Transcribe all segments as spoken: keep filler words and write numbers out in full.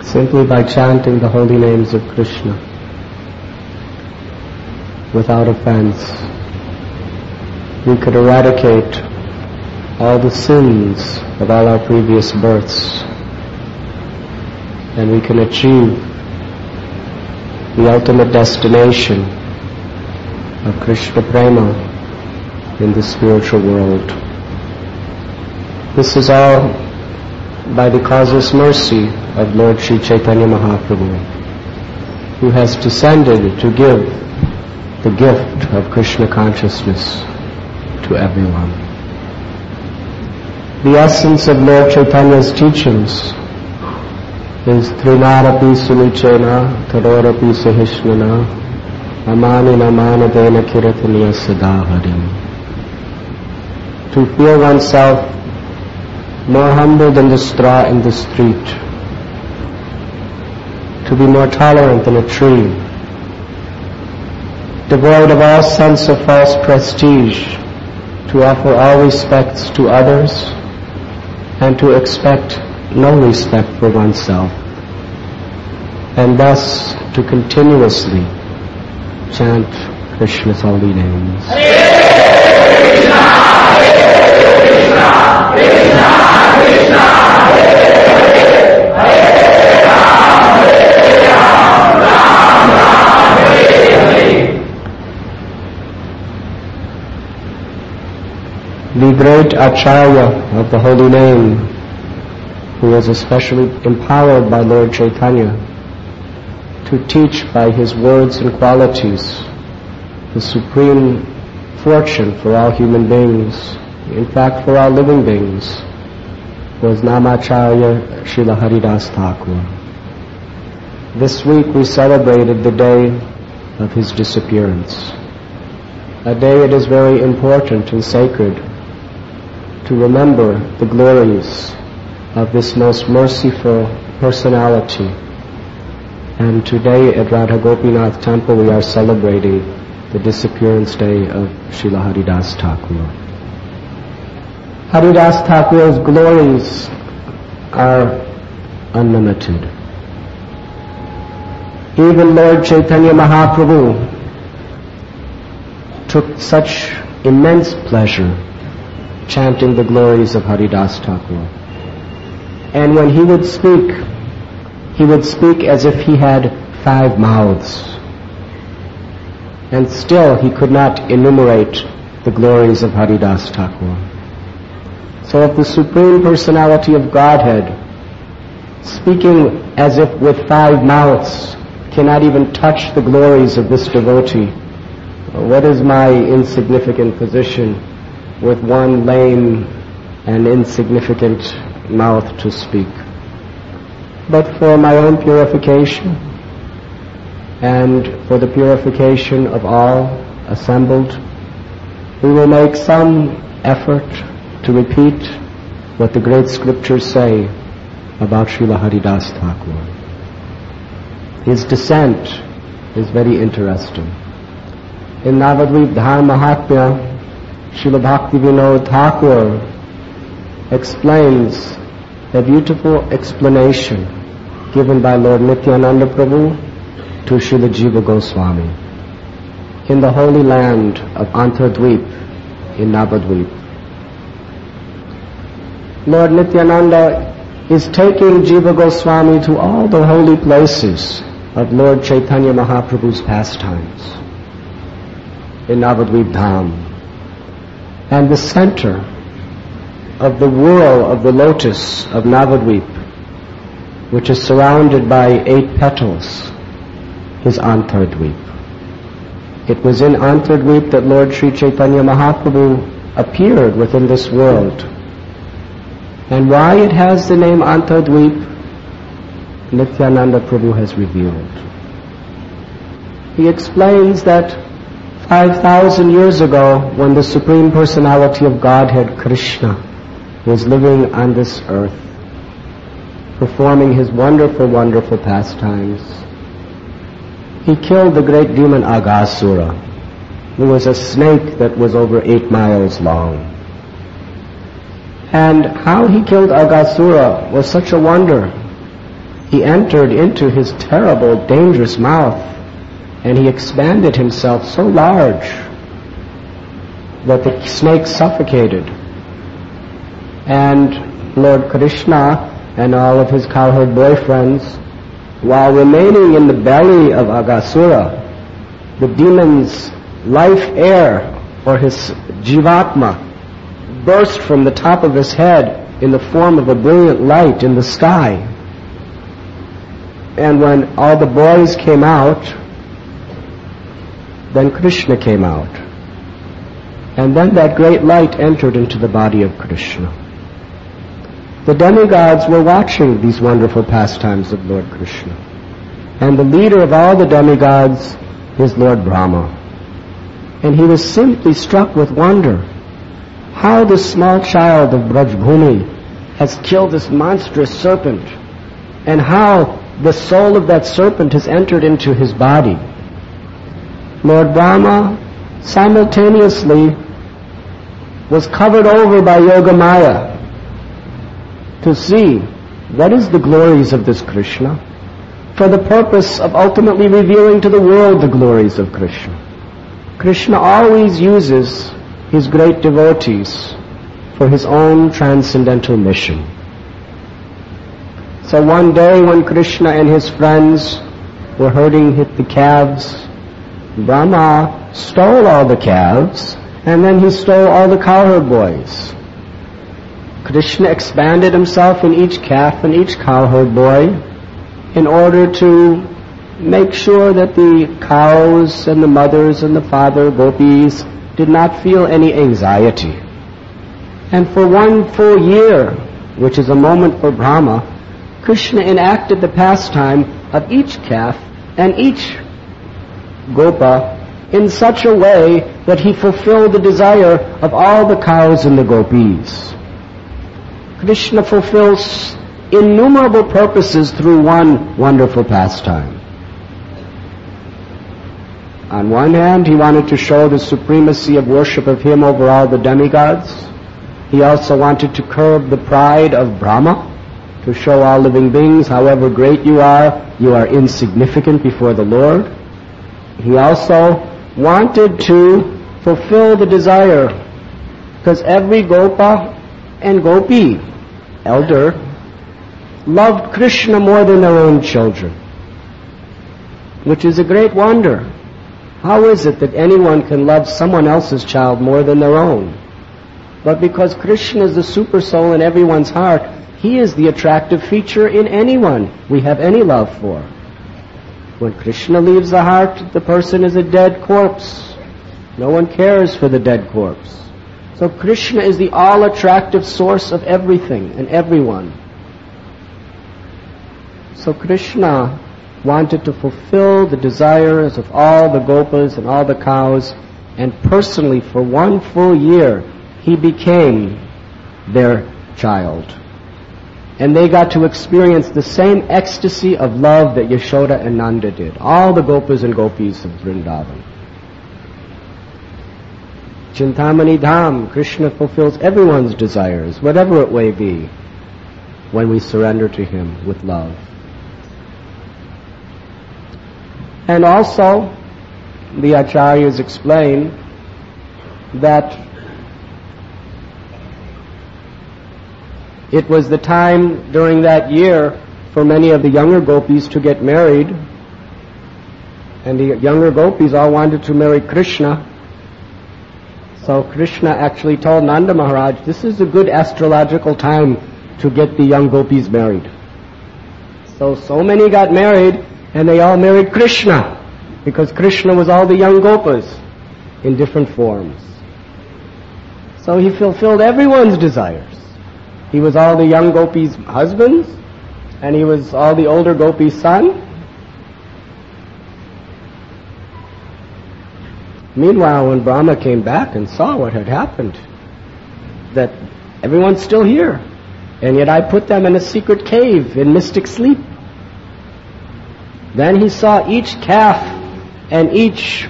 simply by chanting the holy names of Krishna without offense, we could eradicate all the sins of all our previous births, and we can achieve the ultimate destination of Krishna Prema in the spiritual world. This is all by the causeless mercy of Lord Sri Chaitanya Mahaprabhu, who has descended to give the gift of Krishna consciousness to everyone. The essence of Lord Chaitanya's teachings is Trinarapi Sunichena Tarorapi Sahishnana Amani Namanadena Kirataniya Sadaharim. To feel oneself more humble than the straw in the street, to be more tolerant than a tree, devoid of all sense of false prestige, to offer all respects to others, and to expect no respect for oneself, and thus to continuously chant Krishna's holy names. Hare Krishna, Hare Krishna, Krishna Krishna, Hare Hare, Hare Ram, Hare Ram, Ram Ram, Hare Hare. The great Acharya of the holy name, who was especially empowered by Lord Chaitanya to teach by his words and qualities the supreme fortune for all human beings, in fact for all living beings, was Namacharya Srila Haridas Thakur. This week we celebrated the day of his disappearance, a day it is very important and sacred to remember the glories of this most merciful personality. And today at Radha Gopinath Temple we are celebrating the disappearance day of Srila Haridas Thakur. Haridas Thakur's glories are unlimited. Even Lord Chaitanya Mahaprabhu took such immense pleasure chanting the glories of Haridas Thakur. And when he would speak, he would speak as if he had five mouths. And still he could not enumerate the glories of Haridas Thakur. So if the Supreme Personality of Godhead, speaking as if with five mouths, cannot even touch the glories of this devotee, what is my insignificant position with one lame and insignificant mouth to speak? But for my own purification and for the purification of all assembled, we will make some effort to repeat what the great scriptures say about Srila Haridas Thakur. His descent is very interesting. In Navadvip Dham Mahatmya, Srila Bhakti Vinod Thakur explains a beautiful explanation given by Lord Nityananda Prabhu to Srila Jiva Goswami in the holy land of Antardvip in Navadvip. Lord Nityananda is taking Jiva Goswami to all the holy places of Lord Chaitanya Mahaprabhu's pastimes in Navadvip Dham. And the center of the whirl of the lotus of Navadvip, which is surrounded by eight petals, is Antardvip. It was in Antardvip that Lord Sri Chaitanya Mahaprabhu appeared within this world. And why it has the name Antardvip, Nityananda Prabhu has revealed. He explains that five thousand years ago, when the Supreme Personality of Godhead, Krishna, was living on this earth, performing his wonderful, wonderful pastimes, he killed the great demon Aghasura, who was a snake that was over eight miles long. And how he killed Aghasura was such a wonder he entered into his terrible, dangerous mouth, and he expanded himself so large that the snake suffocated. And Lord Krishna and all of his cowherd boyfriends, while remaining in the belly of Aghasura, the demon's life air, or his jivatma, burst from the top of his head in the form of a brilliant light in the sky. And when all the boys came out, then Krishna came out. And then that great light entered into the body of Krishna. The demigods were watching these wonderful pastimes of Lord Krishna. And the leader of all the demigods is Lord Brahma. And he was simply struck with wonder how this small child of Brajbhumi has killed this monstrous serpent, and how the soul of that serpent has entered into his body. Lord Brahma simultaneously was covered over by Yogamaya to see what is the glories of this Krishna, for the purpose of ultimately revealing to the world the glories of Krishna. Krishna always uses his great devotees for his own transcendental mission. So one day when Krishna and his friends were herding the calves, Brahma stole all the calves, and then he stole all the cowherd boys. Krishna expanded himself in each calf and each cowherd boy in order to make sure that the cows and the mothers and the father gopis did not feel any anxiety. And for one full year, which is a moment for Brahma, Krishna enacted the pastime of each calf and each gopa in such a way that he fulfilled the desire of all the cows and the gopis. Krishna fulfills innumerable purposes through one wonderful pastime. On one hand, he wanted to show the supremacy of worship of him over all the demigods. He also wanted to curb the pride of Brahma, to show all living beings, however great you are, you are insignificant before the Lord. He also wanted to fulfill the desire, because every gopa and gopi, elder, loved Krishna more than their own children, which is a great wonder. How is it that anyone can love someone else's child more than their own? But because Krishna is the super soul in everyone's heart, he is the attractive feature in anyone we have any love for. When Krishna leaves the heart, the person is a dead corpse. No one cares for the dead corpse. So Krishna is the all-attractive source of everything and everyone. So Krishna wanted to fulfill the desires of all the gopas and all the cows, and personally for one full year he became their child. And they got to experience the same ecstasy of love that Yashoda and Nanda did, all the gopas and gopis of Vrindavan. Chintamani Dham, Krishna fulfills everyone's desires, whatever it may be, when we surrender to him with love. And also, the Acharyas explain that it was the time during that year for many of the younger gopis to get married, and the younger gopis all wanted to marry Krishna. So Krishna actually told Nanda Maharaj, this is a good astrological time to get the young gopis married. So, so many got married, and they all married Krishna, because Krishna was all the young gopas in different forms. So he fulfilled everyone's desires. He was all the young gopis' husbands, and he was all the older gopis' son. Meanwhile, when Brahma came back and saw what had happened, that everyone's still here, and yet I put them in a secret cave in mystic sleep. Then he saw each calf and each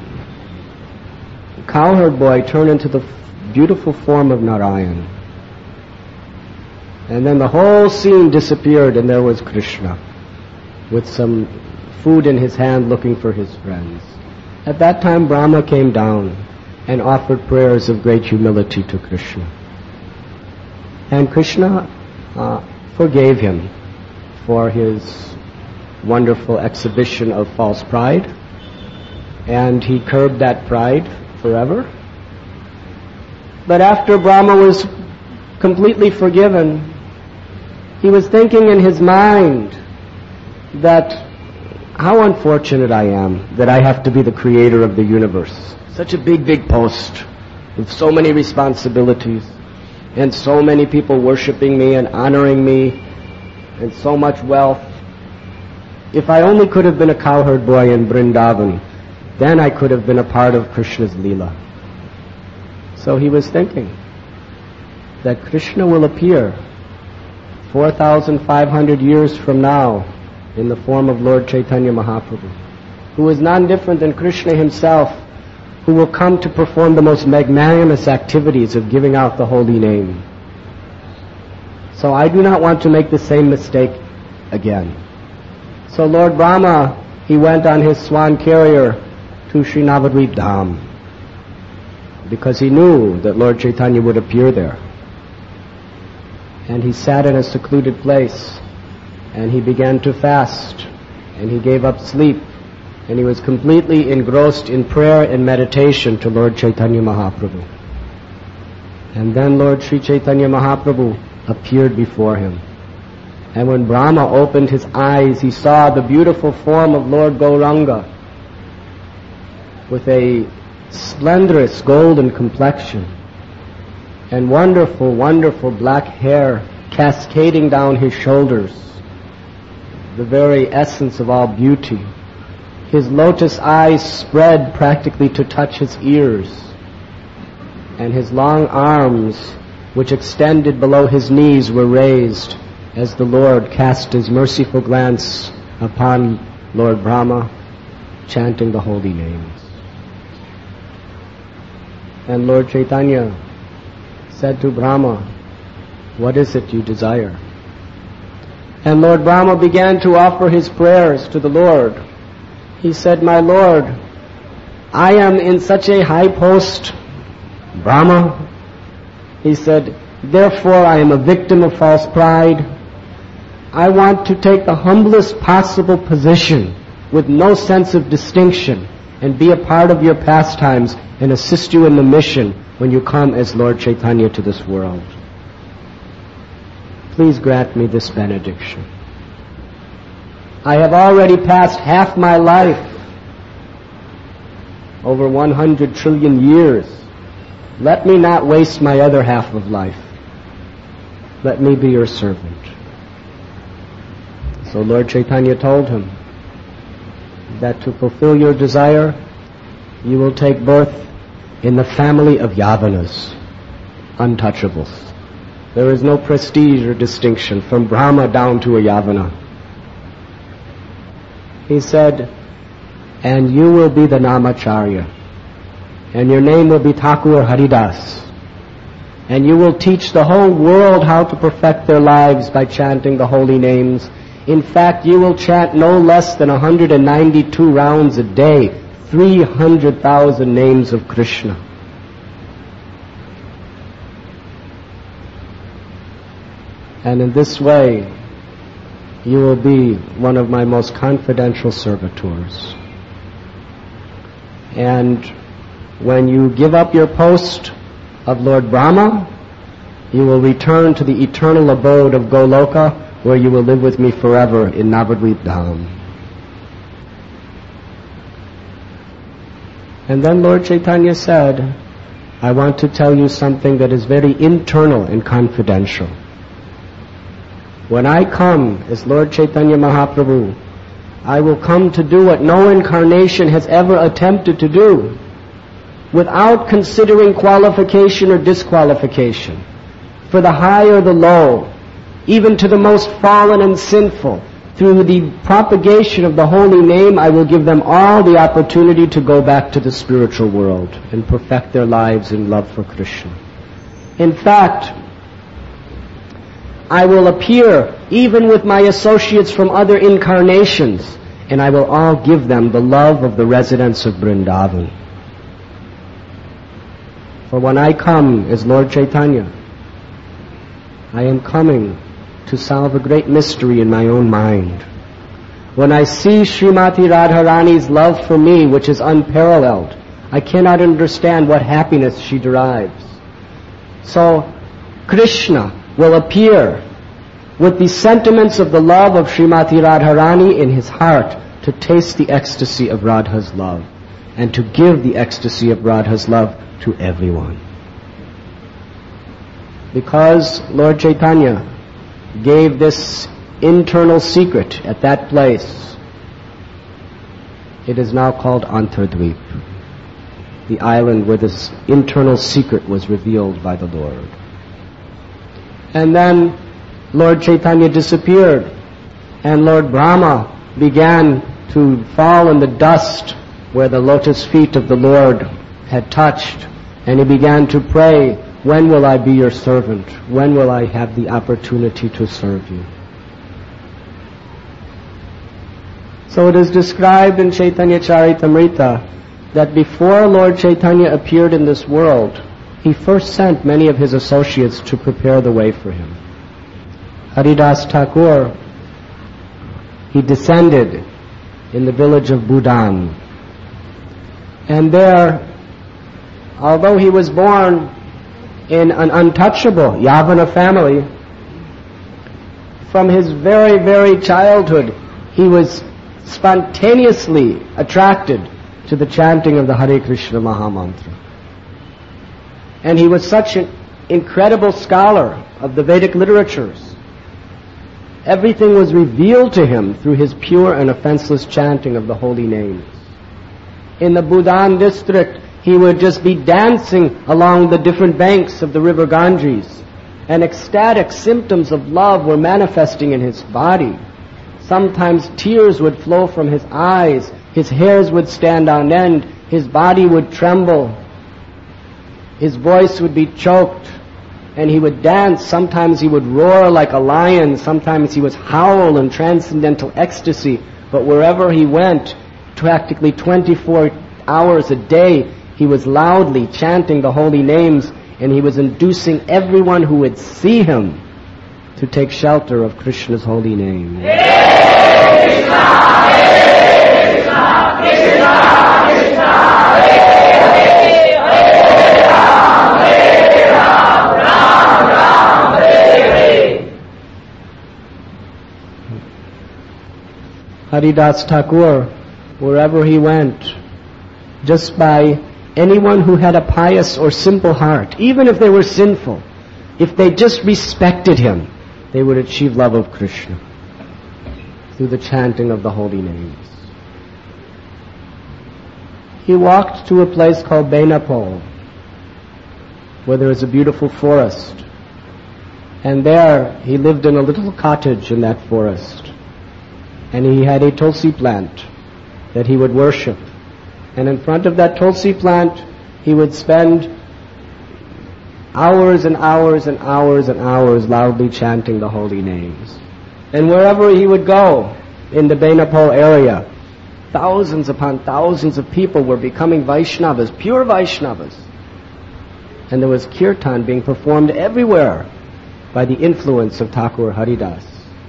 cowherd boy turn into the beautiful form of Narayan. And then the whole scene disappeared, and there was Krishna. with some food in his hand looking for his friends. At that time Brahma came down and offered prayers of great humility to Krishna. And Krishna uh, forgave him for his wonderful exhibition of false pride, and he curbed that pride forever. But after Brahma was completely forgiven, he was thinking in his mind that how unfortunate I am that I have to be the creator of the universe. Such a big, big post with so many responsibilities and so many people worshiping me and honoring me and so much wealth. If I only could have been a cowherd boy in Vrindavan, then I could have been a part of Krishna's Leela. So he was thinking that Krishna will appear four thousand five hundred years from now in the form of Lord Chaitanya Mahaprabhu, who is none different than Krishna himself, who will come to perform the most magnanimous activities of giving out the holy name. So I do not want to make the same mistake again. So Lord Brahma, he went on his swan carrier to Sri Navadvip Dham, because he knew that Lord Chaitanya would appear there. And he sat in a secluded place, and he began to fast, and he gave up sleep, and he was completely engrossed in prayer and meditation to Lord Chaitanya Mahaprabhu. And then Lord Sri Chaitanya Mahaprabhu appeared before him. And when Brahma opened his eyes, he saw the beautiful form of Lord Gauranga with a splendorous golden complexion and wonderful, wonderful black hair cascading down his shoulders, the very essence of all beauty. His lotus eyes spread practically to touch his ears, and his long arms, which extended below his knees, were raised as the Lord cast his merciful glance upon Lord Brahma, chanting the holy names. And Lord Chaitanya said to Brahma, "What is it you desire?" And Lord Brahma began to offer his prayers to the Lord. He said, "My Lord, I am in such a high post, Brahma." He said, "Therefore I am a victim of false pride. I want to take the humblest possible position with no sense of distinction and be a part of your pastimes and assist you in the mission when you come as Lord Chaitanya to this world. Please grant me this benediction. I have already passed half my life, over one hundred trillion years. Let me not waste my other half of life. Let me be your servant." So Lord Chaitanya told him that to fulfill your desire, you will take birth in the family of Yavanas, untouchables. There is no prestige or distinction from Brahma down to a Yavana. He said, "And you will be the Namacharya, and your name will be Thakur Haridas, and you will teach the whole world how to perfect their lives by chanting the holy names. In fact, you will chant no less than one hundred ninety-two rounds a day, three hundred thousand names of Krishna. And in this way, you will be one of my most confidential servitors. And when you give up your post of Lord Brahma, you will return to the eternal abode of Goloka, where you will live with me forever in Navadvip Dham." And then Lord Chaitanya said, "I want to tell you something that is very internal and confidential. When I come as Lord Chaitanya Mahaprabhu, I will come to do what no incarnation has ever attempted to do, without considering qualification or disqualification. For the high or the low, even to the most fallen and sinful, through the propagation of the holy name, I will give them all the opportunity to go back to the spiritual world and perfect their lives in love for Krishna. In fact, I will appear even with my associates from other incarnations, and I will all give them the love of the residents of Vrindavan. For when I come as Lord Chaitanya, I am coming to solve a great mystery in my own mind. When I see Srimati Radharani's love for me, which is unparalleled, I cannot understand what happiness she derives. So Krishna will appear with the sentiments of the love of Srimati Radharani in his heart to taste the ecstasy of Radha's love and to give the ecstasy of Radha's love to everyone. Because Lord Chaitanya gave this internal secret at that place, it is now called Antardvip, the island where this internal secret was revealed by the Lord. And then Lord Chaitanya disappeared, and Lord Brahma began to fall in the dust where the lotus feet of the Lord had touched, and he began to pray, when will I be your servant? When will I have the opportunity to serve you? So it is described in Chaitanya Charitamrita that before Lord Chaitanya appeared in this world, he first sent many of his associates to prepare the way for him. Haridas Thakur, he descended in the village of Budan. And there, although he was born in an untouchable Yavana family, from his very, very childhood, he was spontaneously attracted to the chanting of the Hare Krishna Mahamantra. And he was such an incredible scholar of the Vedic literatures. Everything was revealed to him through his pure and offenseless chanting of the holy names. In the Budan district, he would just be dancing along the different banks of the river Ganges, and ecstatic symptoms of love were manifesting in his body. Sometimes tears would flow from his eyes, his hairs would stand on end, his body would tremble, his voice would be choked, and he would dance. Sometimes he would roar like a lion, sometimes he would howl in transcendental ecstasy, but wherever he went, practically twenty-four hours a day, he was loudly chanting the holy names, and he was inducing everyone who would see him to take shelter of Krishna's holy name. Hare Krishna, Hare Krishna, Krishna Krishna, Hare Hare, Hare Ram, Hare Ram, Ram Ram, Hare Hare. Haridas Thakur, wherever he went, just by anyone who had a pious or simple heart, even if they were sinful, if they just respected him, they would achieve love of Krishna through the chanting of the holy names. He walked to a place called Benapole, where there is a beautiful forest. And there he lived in a little cottage in that forest. And he had a tulsi plant that he would worship. And in front of that tulsi plant, he would spend hours and hours and hours and hours loudly chanting the holy names. And wherever he would go in the Benapole area, thousands upon thousands of people were becoming Vaishnavas, pure Vaishnavas. And there was kirtan being performed everywhere by the influence of Thakur Haridas.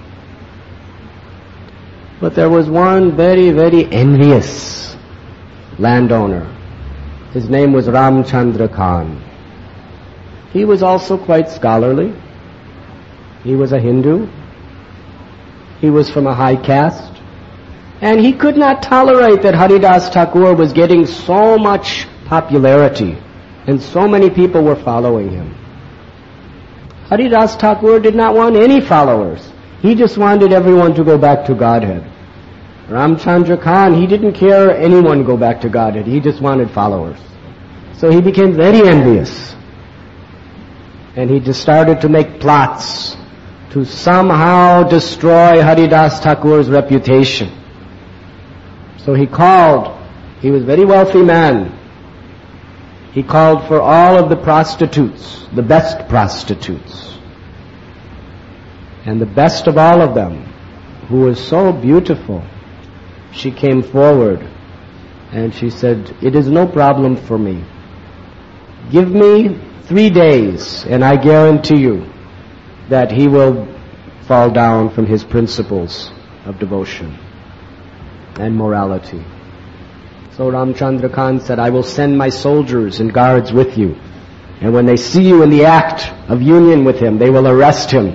But there was one very, very envious landowner. His name was Ramchandra Khan. He was also quite scholarly. He was a Hindu. He was from a high caste. And he could not tolerate that Haridas Thakur was getting so much popularity and so many people were following him. Haridas Thakur did not want any followers. He just wanted everyone to go back to Godhead. Ramchandra Khan, he didn't care anyone go back to Godhead. He just wanted followers. So he became very envious. And he just started to make plots to somehow destroy Haridas Thakur's reputation. So he called, he was a very wealthy man. He called for all of the prostitutes, the best prostitutes. And the best of all of them, who was so beautiful, she came forward and she said, "It is no problem for me. Give me three days and I guarantee you that he will fall down from his principles of devotion and morality." So Ramchandra Khan said, "I will send my soldiers and guards with you. And when they see you in the act of union with him, they will arrest him.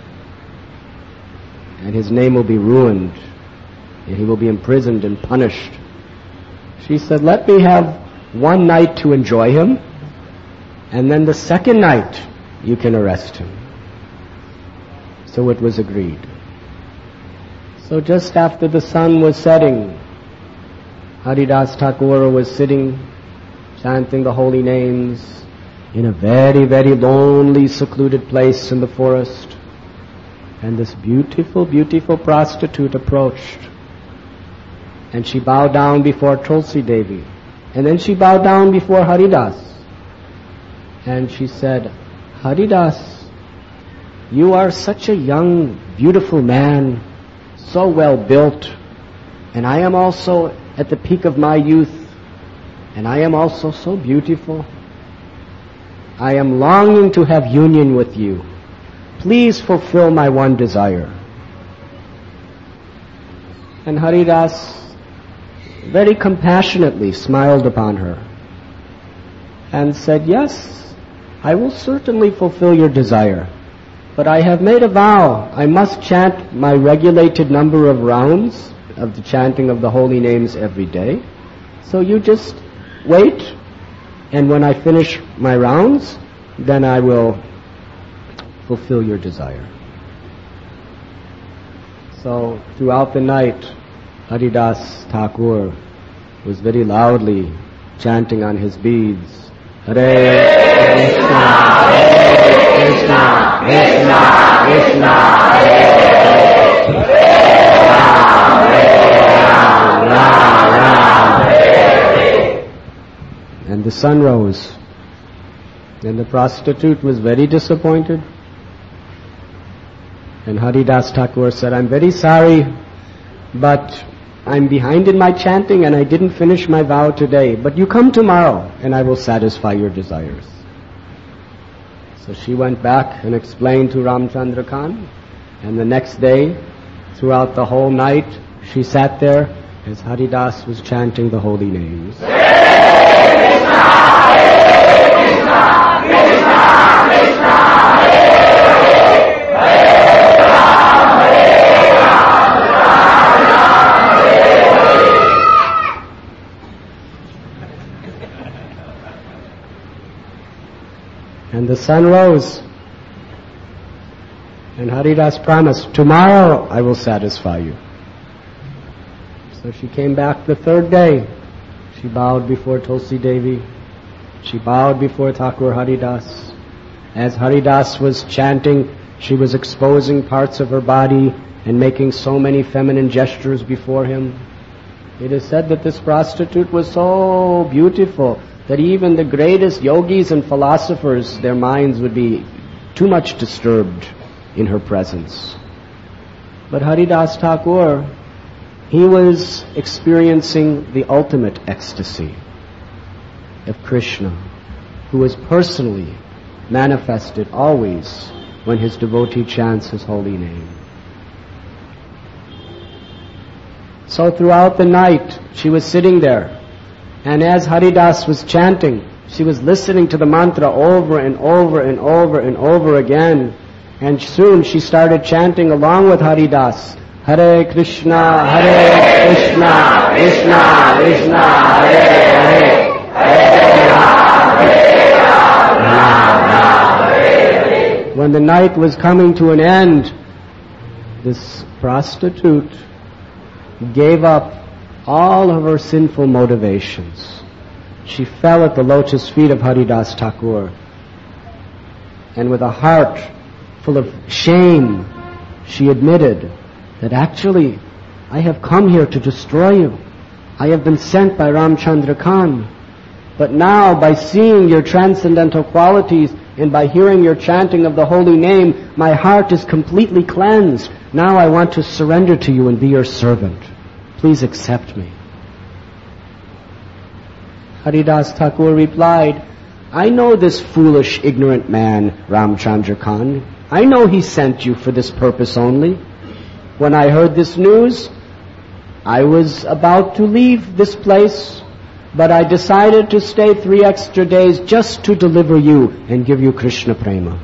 And his name will be ruined. And he will be imprisoned and punished." She said, "Let me have one night to enjoy him. And then the second night, you can arrest him." So it was agreed. So just after the sun was setting, Haridas Thakur was sitting, chanting the holy names in a very, very lonely, secluded place in the forest. And this beautiful, beautiful prostitute approached. And she bowed down before Tulsi Devi. And then she bowed down before Haridas. And she said, "Haridas, you are such a young, beautiful man, so well built, and I am also at the peak of my youth, and I am also so beautiful. I am longing to have union with you. Please fulfill my one desire." And Haridas very compassionately smiled upon her and said, "Yes, I will certainly fulfill your desire. But I have made a vow. I must chant my regulated number of rounds of the chanting of the holy names every day. So you just wait, and when I finish my rounds, then I will fulfill your desire." So throughout the night, Haridas Thakur was very loudly chanting on his beads, "Hare Krishna, Hare Krishna, Krishna Krishna, Hare Hare, Ram Ram, Ram Hare Hare." And the sun rose, and the prostitute was very disappointed. And Haridas Thakur said, "I'm very sorry, but I'm behind in my chanting and I didn't finish my vow today. But you come tomorrow and I will satisfy your desires." So she went back and explained to Ramchandra Khan. And the next day, throughout the whole night, she sat there as Haridas was chanting the holy names. And the sun rose, and Haridas promised, "Tomorrow I will satisfy you." So she came back the third day. She bowed before Tulsi Devi. She bowed before Thakur Haridas. As Haridas was chanting, she was exposing parts of her body and making so many feminine gestures before him. It is said that this prostitute was so beautiful that even the greatest yogis and philosophers, their minds would be too much disturbed in her presence. But Haridas Thakur, he was experiencing the ultimate ecstasy of Krishna, who was personally manifested always when his devotee chants his holy name. So throughout the night, she was sitting there. And as Haridas was chanting, she was listening to the mantra over and over and over and over again. And soon she started chanting along with Haridas, "Hare Krishna, Hare Krishna, Krishna Krishna, Hare Hare, Hare Ram, Hare Ram, Ram Ram, Hare Hare." When the night was coming to an end, this prostitute gave up all of her sinful motivations. She fell at the lotus feet of Haridas Thakur, and with a heart full of shame, she admitted that actually, I have come here to destroy you. I have been sent by Ramchandra Khan. But now, by seeing your transcendental qualities, And by hearing your chanting of the holy name, my heart is completely cleansed. Now I want to surrender to you and be your servant. Please accept me. Haridas Thakur replied, I know this foolish, ignorant man, Ramchandra Khan. I know he sent you for this purpose only. When I heard this news, I was about to leave this place, but I decided to stay three extra days just to deliver you and give you Krishna Prema.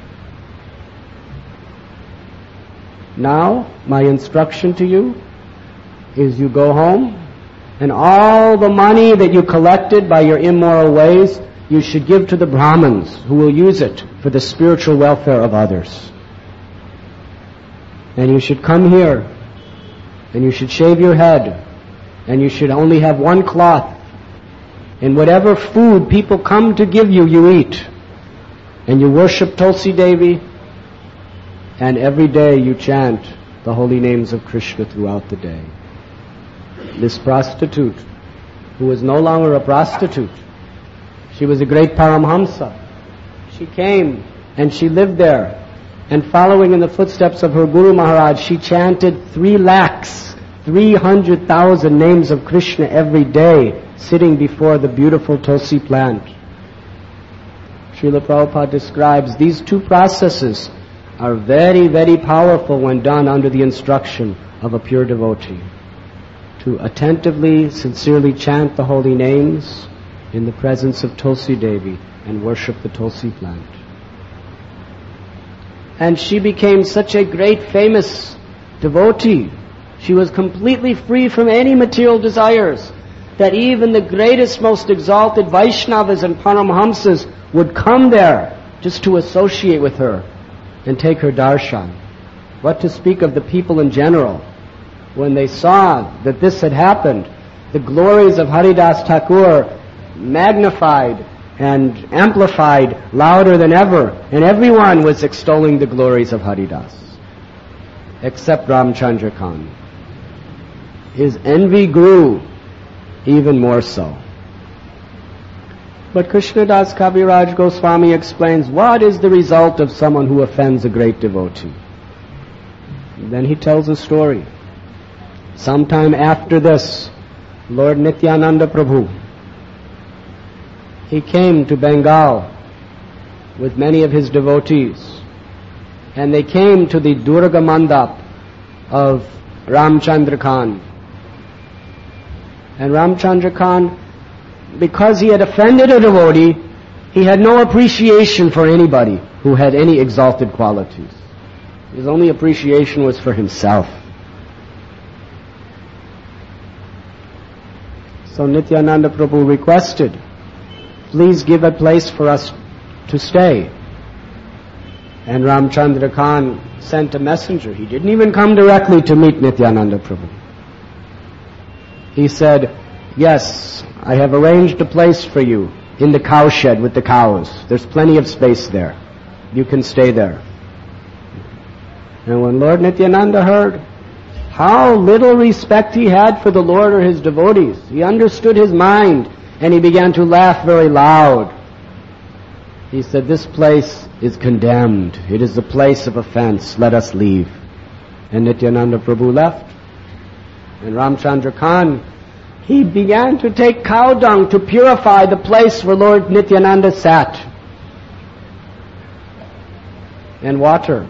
Now, my instruction to you is you go home, and all the money that you collected by your immoral ways, you should give to the Brahmins, who will use it for the spiritual welfare of others. And you should come here, and you should shave your head, and you should only have one cloth. And whatever food people come to give you, you eat. And you worship Tulsi Devi, and every day you chant the holy names of Krishna throughout the day. This prostitute, who was no longer a prostitute, she was a great Paramhamsa. She came and she lived there, and following in the footsteps of her Guru Maharaj, she chanted three lakhs, three hundred thousand names of Krishna every day, sitting before the beautiful Tulsi plant. Srila Prabhupada describes these two processes are very, very powerful when done under the instruction of a pure devotee. To attentively, sincerely chant the holy names in the presence of Tulsi Devi and worship the Tulsi plant. And she became such a great famous devotee. She was completely free from any material desires, that even the greatest, most exalted Vaishnavas and Paramhamsas would come there just to associate with her and take her darshan. What to speak of the people in general? When they saw that this had happened, the glories of Haridas Thakur magnified and amplified louder than ever, and everyone was extolling the glories of Haridas, except Ramchandra Khan. His envy grew even more so. But Krishnadas Kaviraj Goswami explains what is the result of someone who offends a great devotee. And then he tells a story. Sometime after this, Lord Nityananda Prabhu, he came to Bengal with many of his devotees, and they came to the Durga Mandap of Ramchandra Khan. And Ramchandra Khan, because he had offended a devotee, he had no appreciation for anybody who had any exalted qualities. His only appreciation was for himself. So Nityananda Prabhu requested, please give a place for us to stay. And Ramchandra Khan sent a messenger. He didn't even come directly to meet Nityananda Prabhu. He said, yes, I have arranged a place for you in the cow shed with the cows. There's plenty of space there. You can stay there. And when Lord Nityananda heard how little respect he had for the Lord or his devotees, he understood his mind, and he began to laugh very loud. He said, this place is condemned. It is a place of offense. Let us leave. And Nityananda Prabhu left. And Ramchandra Khan, he began to take cow dung to purify the place where Lord Nityananda sat, and water.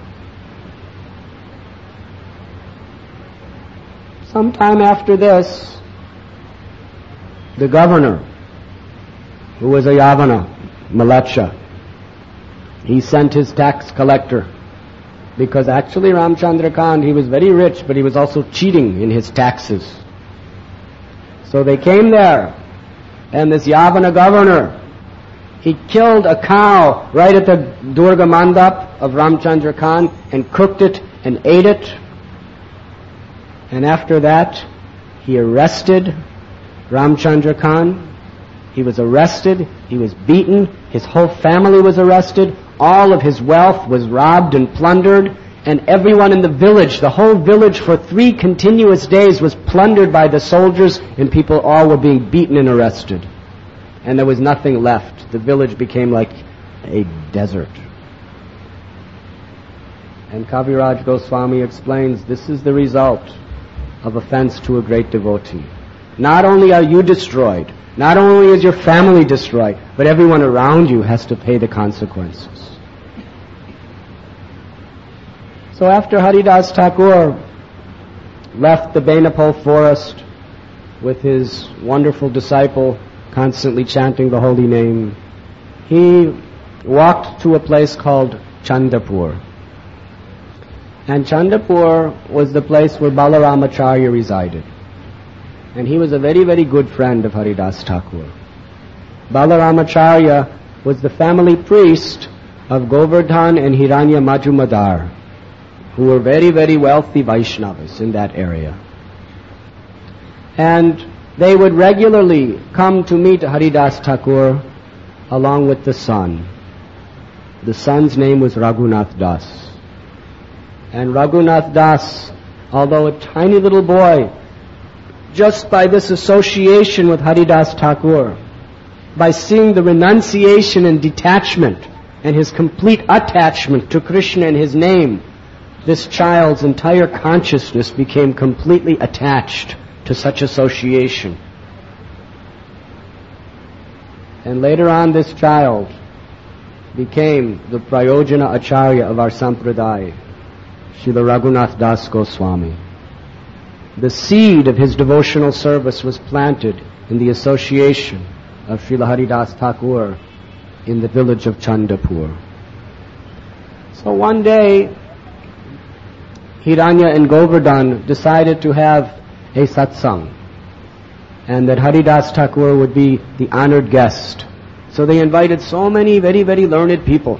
Sometime after this, the governor, who was a Yavana, Malecha, he sent his tax collector, because actually Ramchandra Khan, he was very rich, but he was also cheating in his taxes. So they came there, and this Yavana governor, he killed a cow right at the Durga Mandap of Ramchandra Khan and cooked it and ate it. And after that, he arrested Ramchandra Khan. He was arrested, he was beaten, his whole family was arrested, all of his wealth was robbed and plundered, and everyone in the village, the whole village for three continuous days was plundered by the soldiers, and people all were being beaten and arrested. And there was nothing left. The village became like a desert. And Kaviraj Goswami explains this is the result of offense to a great devotee. Not only are you destroyed, not only is your family destroyed, but everyone around you has to pay the consequences. So after Haridas Thakur left the Benapole forest with his wonderful disciple constantly chanting the holy name, he walked to a place called Chandapur. And Chandapur was the place where Balaramacharya resided. And he was a very, very good friend of Haridas Thakur. Balaramacharya was the family priest of Govardhan and Hiranya Majumdar, who were very, very wealthy Vaishnavas in that area. And they would regularly come to meet Haridas Thakur along with the son. The son's name was Raghunath Das. And Raghunath Das, although a tiny little boy, just by this association with Haridas Thakur, by seeing the renunciation and detachment and his complete attachment to Krishna and his name, this child's entire consciousness became completely attached to such association. And later on this child became the Prayojana Acharya of our Sampradaya, Srila Raghunath Das Goswami. The seed of his devotional service was planted in the association of Srila Haridas Thakur in the village of Chandapur. So one day, Hiranya and Govardhan decided to have a satsang, and that Haridas Thakur would be the honored guest. So they invited so many very, very learned people.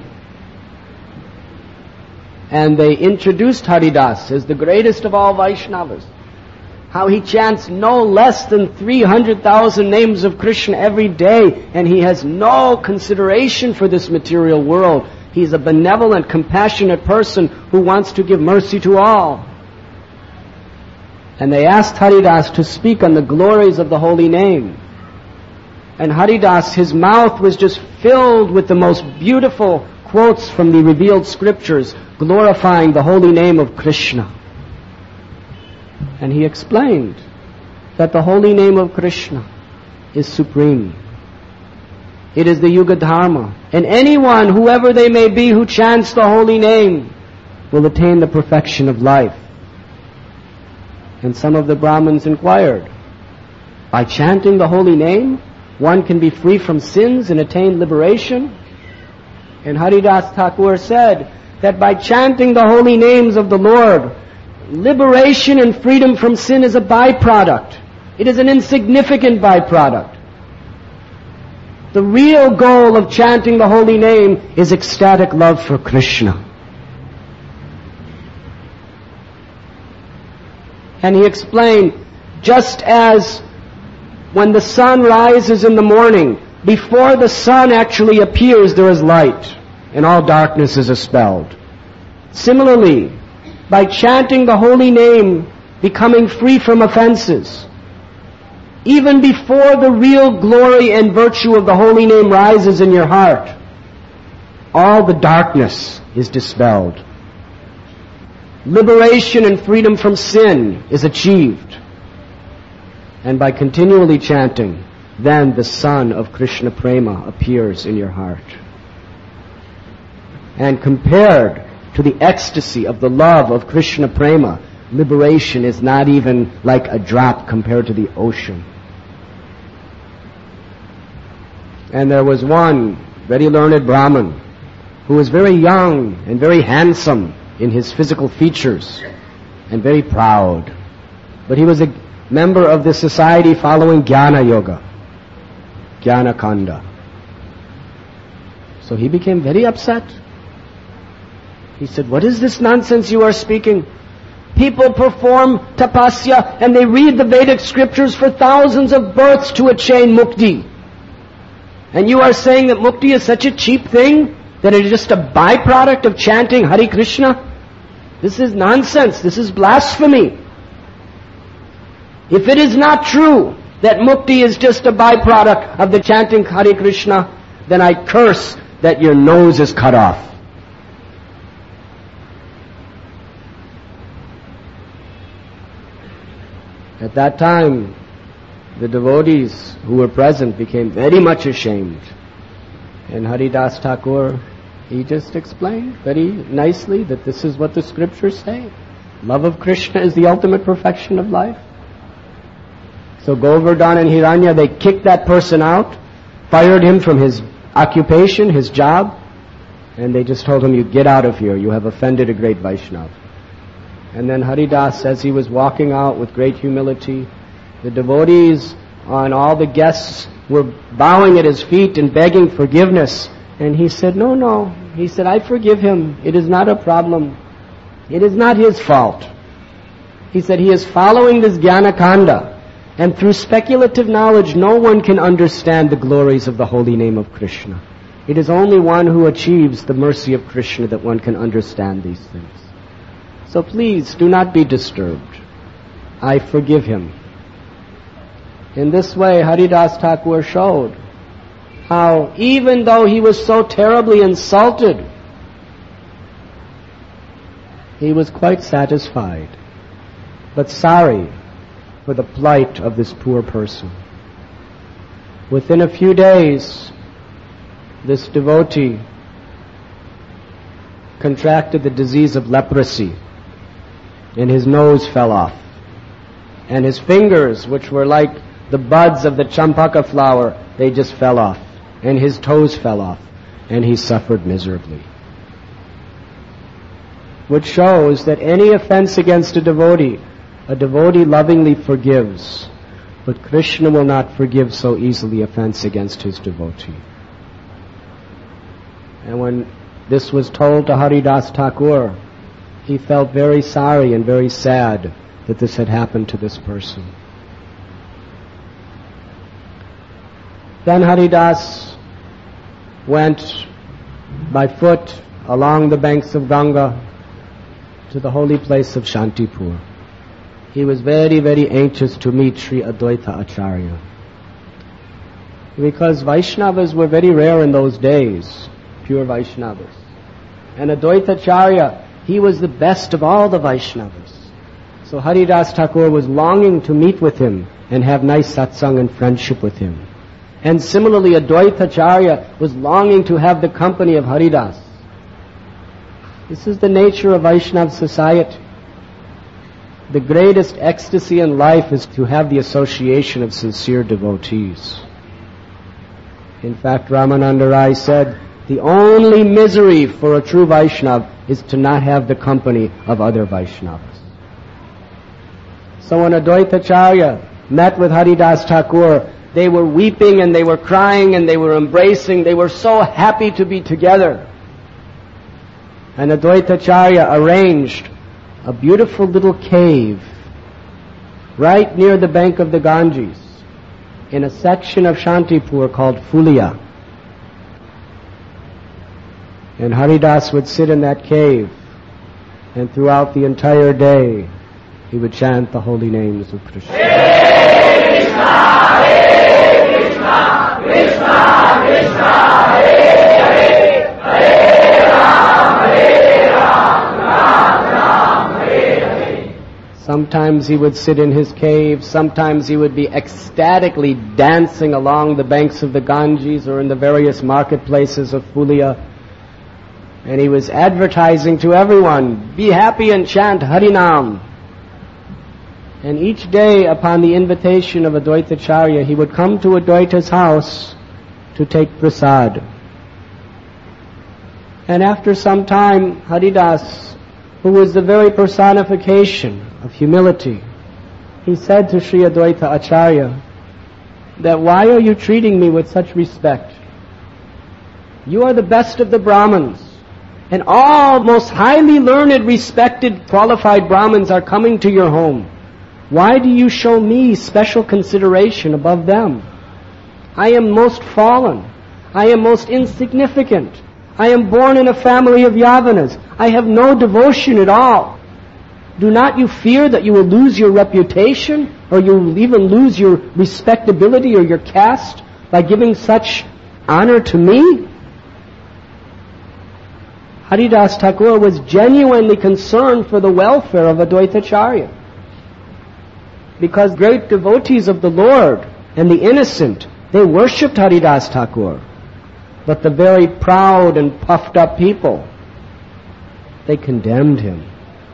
And they introduced Haridas as the greatest of all Vaishnavas. How he chants no less than three hundred thousand names of Krishna every day, and he has no consideration for this material world. He's a benevolent, compassionate person who wants to give mercy to all. And they asked Haridas to speak on the glories of the holy name. And Haridas, his mouth was just filled with the most beautiful quotes from the revealed scriptures, glorifying the holy name of Krishna. And he explained that the holy name of Krishna is supreme. It is the Yuga Dharma. And anyone, whoever they may be, who chants the holy name will attain the perfection of life. And some of the Brahmins inquired, by chanting the holy name, one can be free from sins and attain liberation? And Haridas Thakur said that by chanting the holy names of the Lord, liberation and freedom from sin is a byproduct. It is an insignificant byproduct. The real goal of chanting the holy name is ecstatic love for Krishna. And he explained, just as when the sun rises in the morning, before the sun actually appears, there is light, and all darkness is expelled. Similarly, by chanting the holy name, becoming free from offenses, even before the real glory and virtue of the holy name rises in your heart, all the darkness is dispelled. Liberation and freedom from sin is achieved. And by continually chanting, then the sun of Krishna Prema appears in your heart. And compared to the ecstasy of the love of Krishna Prema, liberation is not even like a drop compared to the ocean. And there was one very learned Brahmin who was very young and very handsome in his physical features and very proud. But he was a member of the society following Jnana Yoga, Jnana Kanda. So he became very upset. He said, what is this nonsense you are speaking? People perform tapasya and they read the Vedic scriptures for thousands of births to attain mukti. And you are saying that mukti is such a cheap thing, that it is just a byproduct of chanting Hare Krishna? This is nonsense. This is blasphemy. If it is not true that mukti is just a byproduct of the chanting Hare Krishna, then I curse that your nose is cut off. At that time, the devotees who were present became very much ashamed. And Haridas Thakur, he just explained very nicely that this is what the scriptures say. Love of Krishna is the ultimate perfection of life. So Govardhan and Hiranya, they kicked that person out, fired him from his occupation, his job, and they just told him, you get out of here, you have offended a great Vaishnava. And then Haridas, as he was walking out with great humility, the devotees and all the guests were bowing at his feet and begging forgiveness. And he said, no, no. He said, I forgive him. It is not a problem. It is not his fault. He said, he is following this Jnana-kanda. And through speculative knowledge, no one can understand the glories of the holy name of Krishna. It is only one who achieves the mercy of Krishna that one can understand these things. So please, do not be disturbed. I forgive him. In this way, Haridas Thakur showed how even though he was so terribly insulted, he was quite satisfied, but sorry for the plight of this poor person. Within a few days, this devotee contracted the disease of leprosy, and his nose fell off, and his fingers, which were like the buds of the champaka flower, they just fell off, and his toes fell off, and he suffered miserably. Which shows that any offense against a devotee, a devotee lovingly forgives, but Krishna will not forgive so easily offense against his devotee. And when this was told to Haridas Thakur, he felt very sorry and very sad that this had happened to this person. Then Haridas went by foot along the banks of Ganga to the holy place of Shantipur. He was very, very anxious to meet Sri Advaita Acharya, because Vaishnavas were very rare in those days, pure Vaishnavas. And Advaita Acharya, he was the best of all the Vaishnavas. So Haridas Thakur was longing to meet with him and have nice satsang and friendship with him. And similarly, Advaita Acharya was longing to have the company of Haridas. This is the nature of Vaishnava society. The greatest ecstasy in life is to have the association of sincere devotees. In fact, Ramananda Rai said, the only misery for a true Vaishnava is to not have the company of other Vaishnavas. So when Advaita Acharya met with Haridas Thakur, they were weeping and they were crying and they were embracing. They were so happy to be together. And Advaita Acharya arranged a beautiful little cave right near the bank of the Ganges in a section of Shantipur called Fulia. And Haridas would sit in that cave, and throughout the entire day he would chant the holy names of Krishna. Hare Krishna, Hare Krishna, Krishna Krishna, Hare Hare, Hare Ram, Hare Ram, Ram Ram, Hare Hare. Sometimes he would sit in his cave, sometimes he would be ecstatically dancing along the banks of the Ganges or in the various marketplaces of Fulia. And he was advertising to everyone, be happy and chant Harinam. And each day, upon the invitation of Advaita Acharya, he would come to Advaita's house to take prasad. And after some time, Haridas, who was the very personification of humility, he said to Sri Advaita Acharya, that why are you treating me with such respect? You are the best of the Brahmins, and all most highly learned, respected, qualified Brahmins are coming to your home. Why do you show me special consideration above them? I am most fallen. I am most insignificant. I am born in a family of Yavanas. I have no devotion at all. Do not you fear that you will lose your reputation, or you will even lose your respectability or your caste by giving such honor to me? Haridas Thakur was genuinely concerned for the welfare of Advaitacharya. Because great devotees of the Lord and the innocent, they worshipped Haridas Thakur. But the very proud and puffed up people, they condemned him.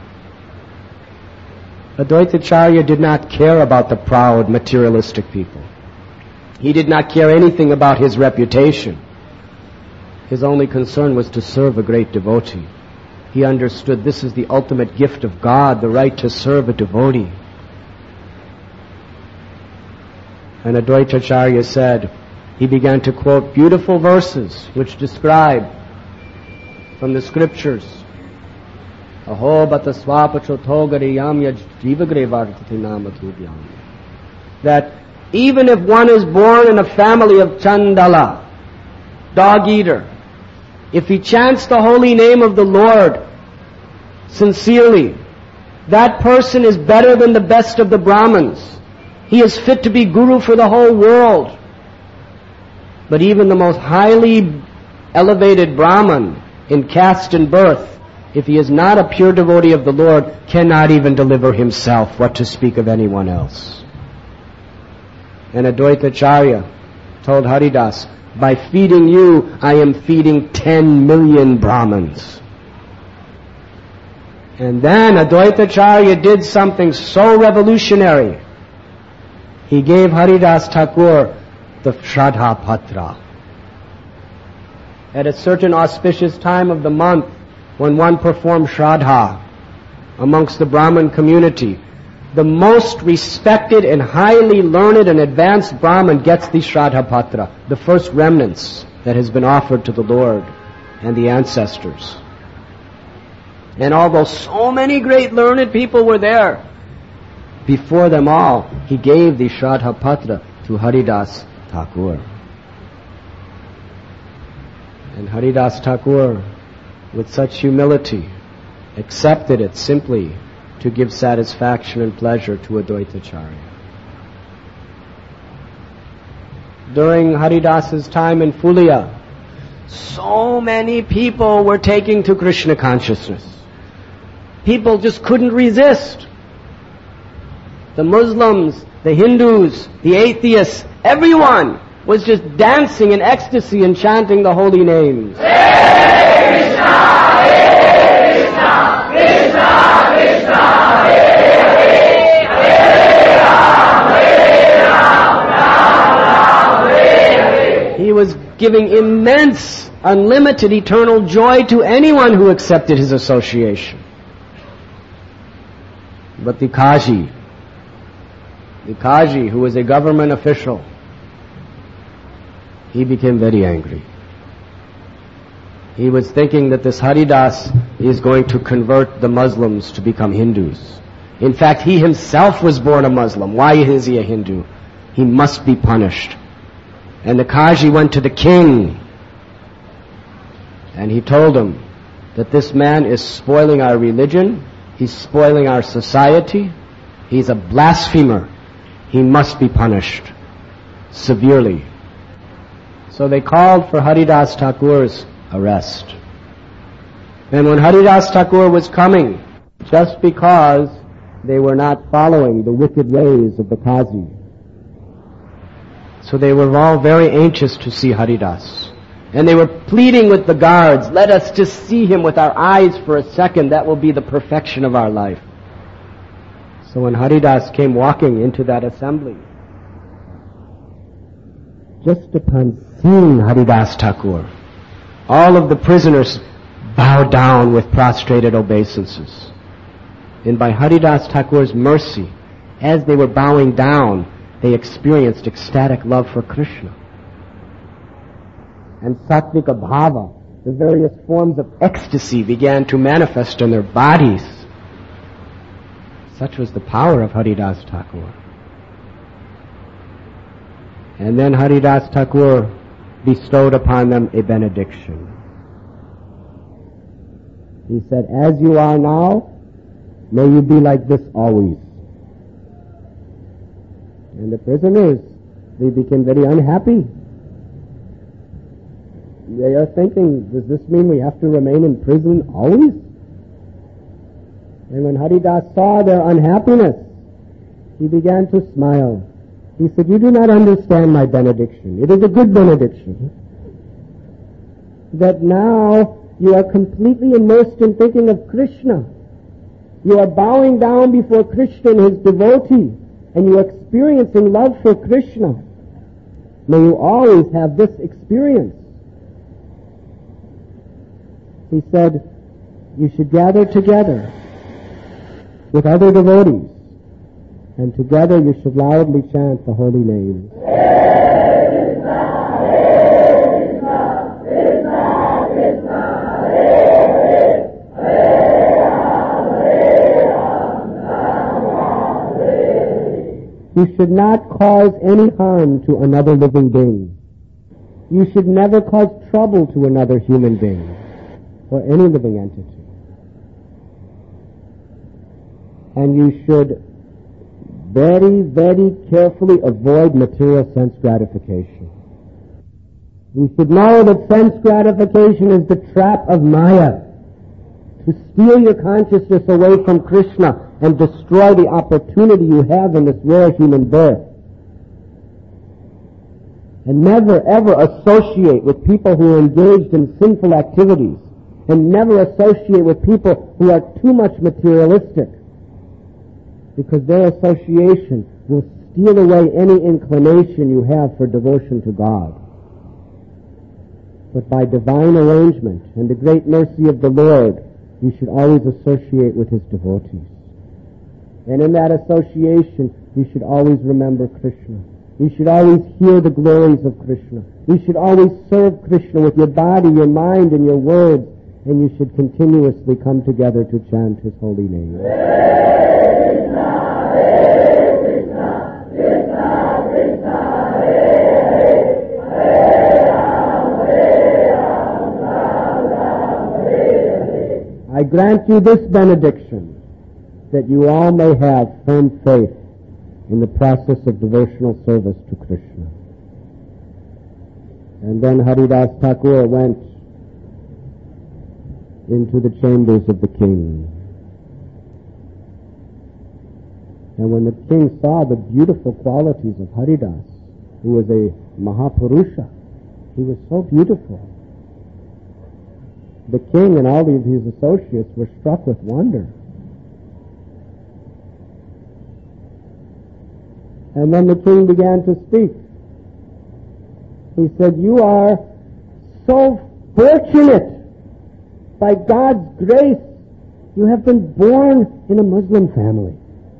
Advaitacharya did not care about the proud, materialistic people. He did not care anything about his reputation. His only concern was to serve a great devotee. He understood this is the ultimate gift of God, the right to serve a devotee. And Advaitacharya said, he began to quote beautiful verses which describe from the scriptures, Aho bata swapachotogari yam yaj jivagre vartati namathudyam. That even if one is born in a family of Chandala, dog eater, if he chants the holy name of the Lord sincerely, that person is better than the best of the Brahmins. He is fit to be guru for the whole world. But even the most highly elevated Brahman in caste and birth, if he is not a pure devotee of the Lord, cannot even deliver himself, what to speak of anyone else. And Advaitacharya told Haridas, by feeding you, I am feeding ten million Brahmins. And then Advaitacharya did something so revolutionary. He gave Haridas Thakur the Shraddha Patra. At a certain auspicious time of the month, when one performed Shraddha amongst the Brahmin community, the most respected and highly learned and advanced Brahmin gets the Shraddha Patra, the first remnants that has been offered to the Lord and the ancestors. And although so many great learned people were there, before them all, he gave the Shraddha Patra to Haridas Thakur. And Haridas Thakur, with such humility, accepted it simply to give satisfaction and pleasure to Advaitacharya. During Haridas's time in Fulia, so many people were taking to Krishna consciousness. People just couldn't resist. The Muslims, the Hindus, the atheists, everyone was just dancing in ecstasy and chanting the holy names. Hare Krishna, Hare Krishna, Krishna Krishna, Hare Hare, Hare Ram, Hare Ram, Ram Ram, Hare Hare. He was giving immense, unlimited, eternal joy to anyone who accepted his association. But the Kaji, the Kaji, who was a government official, he became very angry. He was thinking that this Haridas is going to convert the Muslims to become Hindus. In fact, he himself was born a Muslim. Why is he a Hindu? He must be punished. And the Kaji went to the king, and he told him that this man is spoiling our religion, he's spoiling our society, he's a blasphemer. He must be punished severely. So they called for Haridas Thakur's arrest. And when Haridas Thakur was coming, just because they were not following the wicked ways of the Kazi, so they were all very anxious to see Haridas. And they were pleading with the guards, let us just see him with our eyes for a second, that will be the perfection of our life. So when Haridas came walking into that assembly, just upon seeing Haridas Thakur, all of the prisoners bowed down with prostrated obeisances. And by Haridas Thakur's mercy, as they were bowing down, they experienced ecstatic love for Krishna. And Sattvika Bhava, the various forms of ecstasy, began to manifest in their bodies. Such was the power of Haridas Thakur. And then Haridas Thakur bestowed upon them a benediction. He said, as you are now, may you be like this always. And the prisoners, they became very unhappy. they are thinking, does this mean we have to remain in prison always? And when Haridas saw their unhappiness, he began to smile. He said, you do not understand my benediction. It is a good benediction. That now you are completely immersed in thinking of Krishna. You are bowing down before Krishna and his devotee, and you are experiencing love for Krishna. May you always have this experience. He said, you should gather together with other devotees, and together you should loudly chant the holy name. You should not cause any harm to another living being. You should never cause trouble to another human being or any living entity. And you should very, very carefully avoid material sense gratification. You should know that sense gratification is the trap of Maya, to steal your consciousness away from Krishna and destroy the opportunity you have in this rare human birth. And never ever associate with people who are engaged in sinful activities, and never associate with people who are too much materialistic, because their association will steal away any inclination you have for devotion to God. But by divine arrangement and the great mercy of the Lord, you should always associate with his devotees. And in that association, you should always remember Krishna. You should always hear the glories of Krishna. You should always serve Krishna with your body, your mind, and your words. And you should continuously come together to chant his holy name. I grant you this benediction, that you all may have firm faith in the process of devotional service to Krishna. And then Haridas Thakur went into the chambers of the king. And when the king saw the beautiful qualities of Haridas, who was a Mahapurusha, he was so beautiful. The king and all of his associates were struck with wonder. And then the king began to speak. He said, you are so fortunate. By God's grace, you have been born in a Muslim family.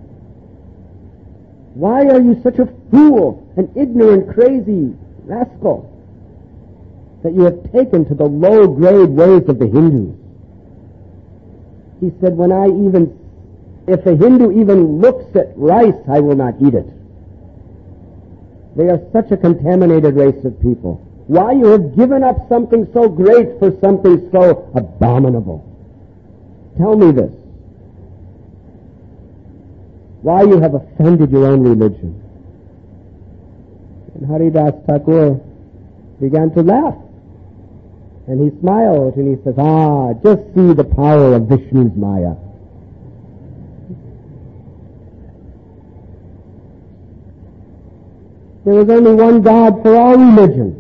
Why are you such a fool, an ignorant, crazy rascal, that you have taken to the low-grade ways of the Hindus? He said, when I even, if a Hindu even looks at rice, I will not eat it. They are such a contaminated race of people. Why you have given up something so great for something so abominable? Tell me this. Why you have offended your own religion? And Haridas Thakur began to laugh. And he smiled and he says, ah, just see the power of Vishnu's Maya. There is only one God for all religions.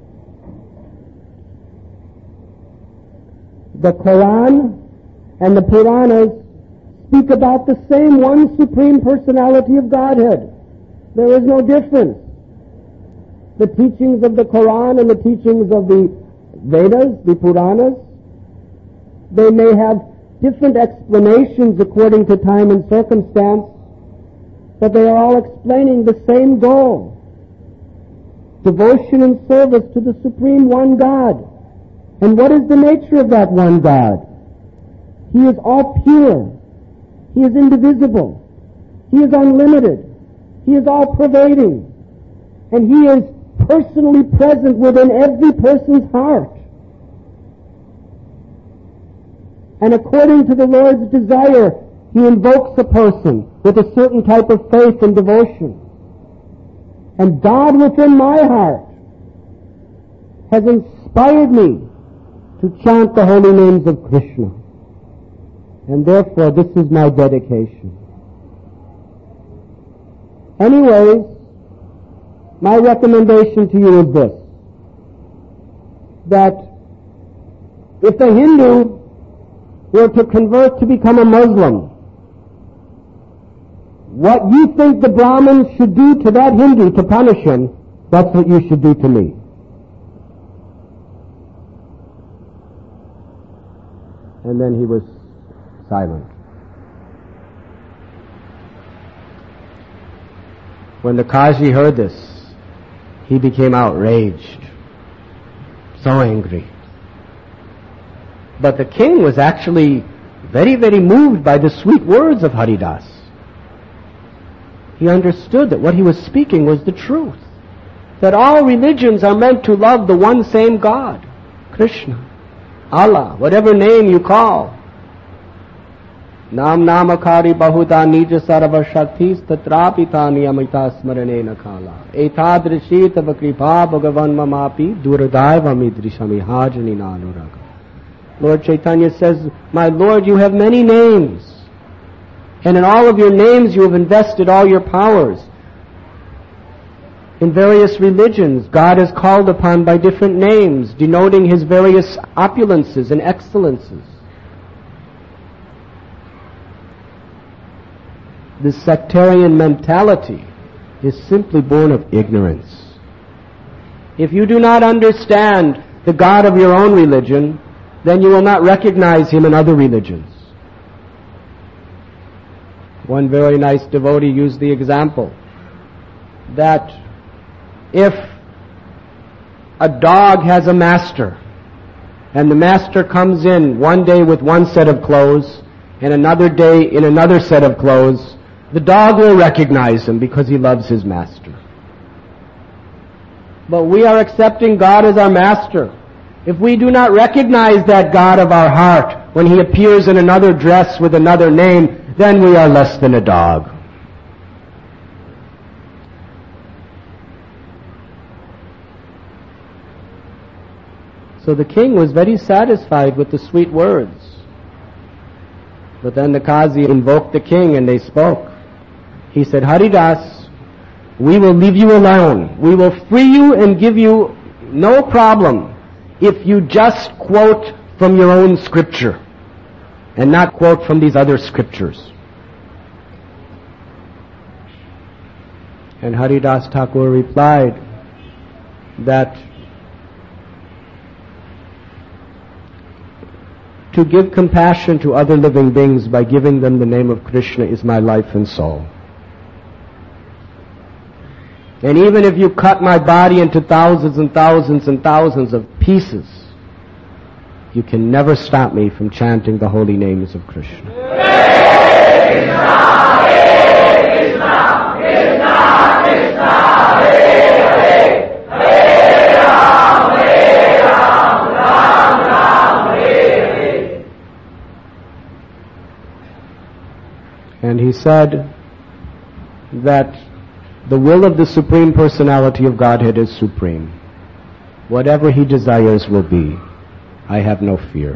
The Quran and the Puranas speak about the same one supreme personality of Godhead. There is no difference. The teachings of the Quran and the teachings of the Vedas, the Puranas, they may have different explanations according to time and circumstance, but they are all explaining the same goal. Devotion and service to the Supreme One God. And what is the nature of that one God? He is all pure. He is indivisible. He is unlimited. He is all-pervading. And He is personally present within every person's heart. And according to the Lord's desire, He invokes a person with a certain type of faith and devotion. And God within my heart has inspired inspired me to chant the holy names of Krishna. And therefore, this is my dedication. Anyways, my recommendation to you is this, that if the Hindu were to convert to become a Muslim, what you think the Brahmins should do to that Hindu to punish him, that's what you should do to me. And then he was silent. When the Qazi heard this, he became outraged, so angry. But the king was actually very, very moved by the sweet words of Haridas. He understood that what he was speaking was the truth, that all religions are meant to love the one same God, Krishna, Allah, whatever name you call. Nam namakari bahuda nija sarva shaktis tatrapitani amita smarane nakala. Etadrishit vakripa bhagavan mamapi duradaiva midrishami hajani nanuraga. Lord Chaitanya says, my Lord, you have many names. And in all of your names you have invested all your powers. In various religions, God is called upon by different names, denoting His various opulences and excellences. This sectarian mentality is simply born of ignorance. If you do not understand the God of your own religion, then you will not recognize Him in other religions. One very nice devotee used the example that if a dog has a master, and the master comes in one day with one set of clothes, and another day in another set of clothes, the dog will recognize him because he loves his master. But we are accepting God as our master. If we do not recognize that God of our heart when He appears in another dress with another name, then we are less than a dog. So the king was very satisfied with the sweet words. But then the Qazi invoked the king and they spoke. He said, Haridas, we will leave you alone. We will free you and give you no problem if you just quote from your own scripture and not quote from these other scriptures. And Haridas Thakur replied that to give compassion to other living beings by giving them the name of Krishna is my life and soul. And even if you cut my body into thousands and thousands and thousands of pieces, you can never stop me from chanting the holy names of Krishna. Hare Krishna, Hare Krishna, Krishna Krishna, Hare Hare, Hare Ram, Hare Ram, Ram Ram, Hare Hare. And he said that the will of the Supreme Personality of Godhead is supreme. Whatever He desires will be. I have no fear.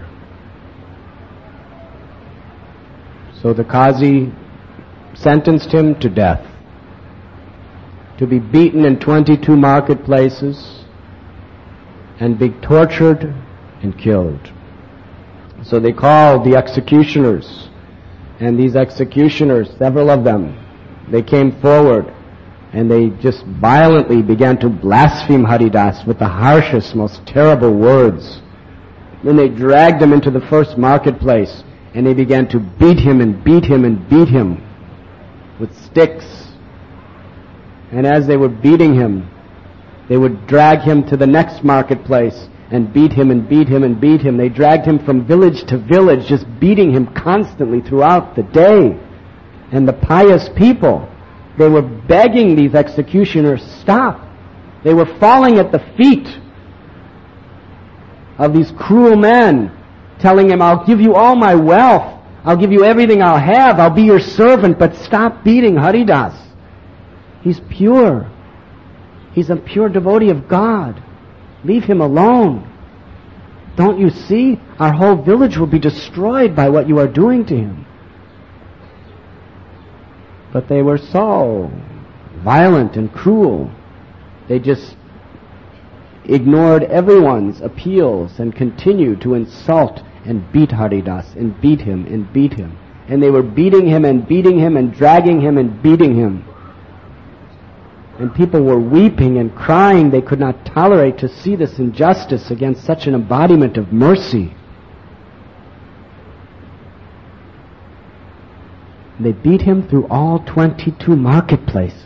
So the Qazi sentenced him to death, to be beaten in twenty-two marketplaces and be tortured and killed. So they called the executioners, and these executioners, several of them, they came forward and they just violently began to blaspheme Haridas with the harshest, most terrible words. Then they dragged him into the first marketplace and they began to beat him and beat him and beat him with sticks. And as they were beating him, they would drag him to the next marketplace and beat him and beat him and beat him. They dragged him from village to village, just beating him constantly throughout the day. And the pious people, they were begging these executioners, stop. They were falling at the feet of these cruel men, telling him, I'll give you all my wealth. I'll give you everything I'll have. I'll be your servant, but stop beating Haridas. He's pure. He's a pure devotee of God. Leave him alone. Don't you see? Our whole village will be destroyed by what you are doing to him. But they were so violent and cruel. They just ignored everyone's appeals and continued to insult and beat Haridas and beat him and beat him. And they were beating him and beating him and dragging him and beating him. And people were weeping and crying. They could not tolerate to see this injustice against such an embodiment of mercy. They beat him through all twenty-two marketplaces.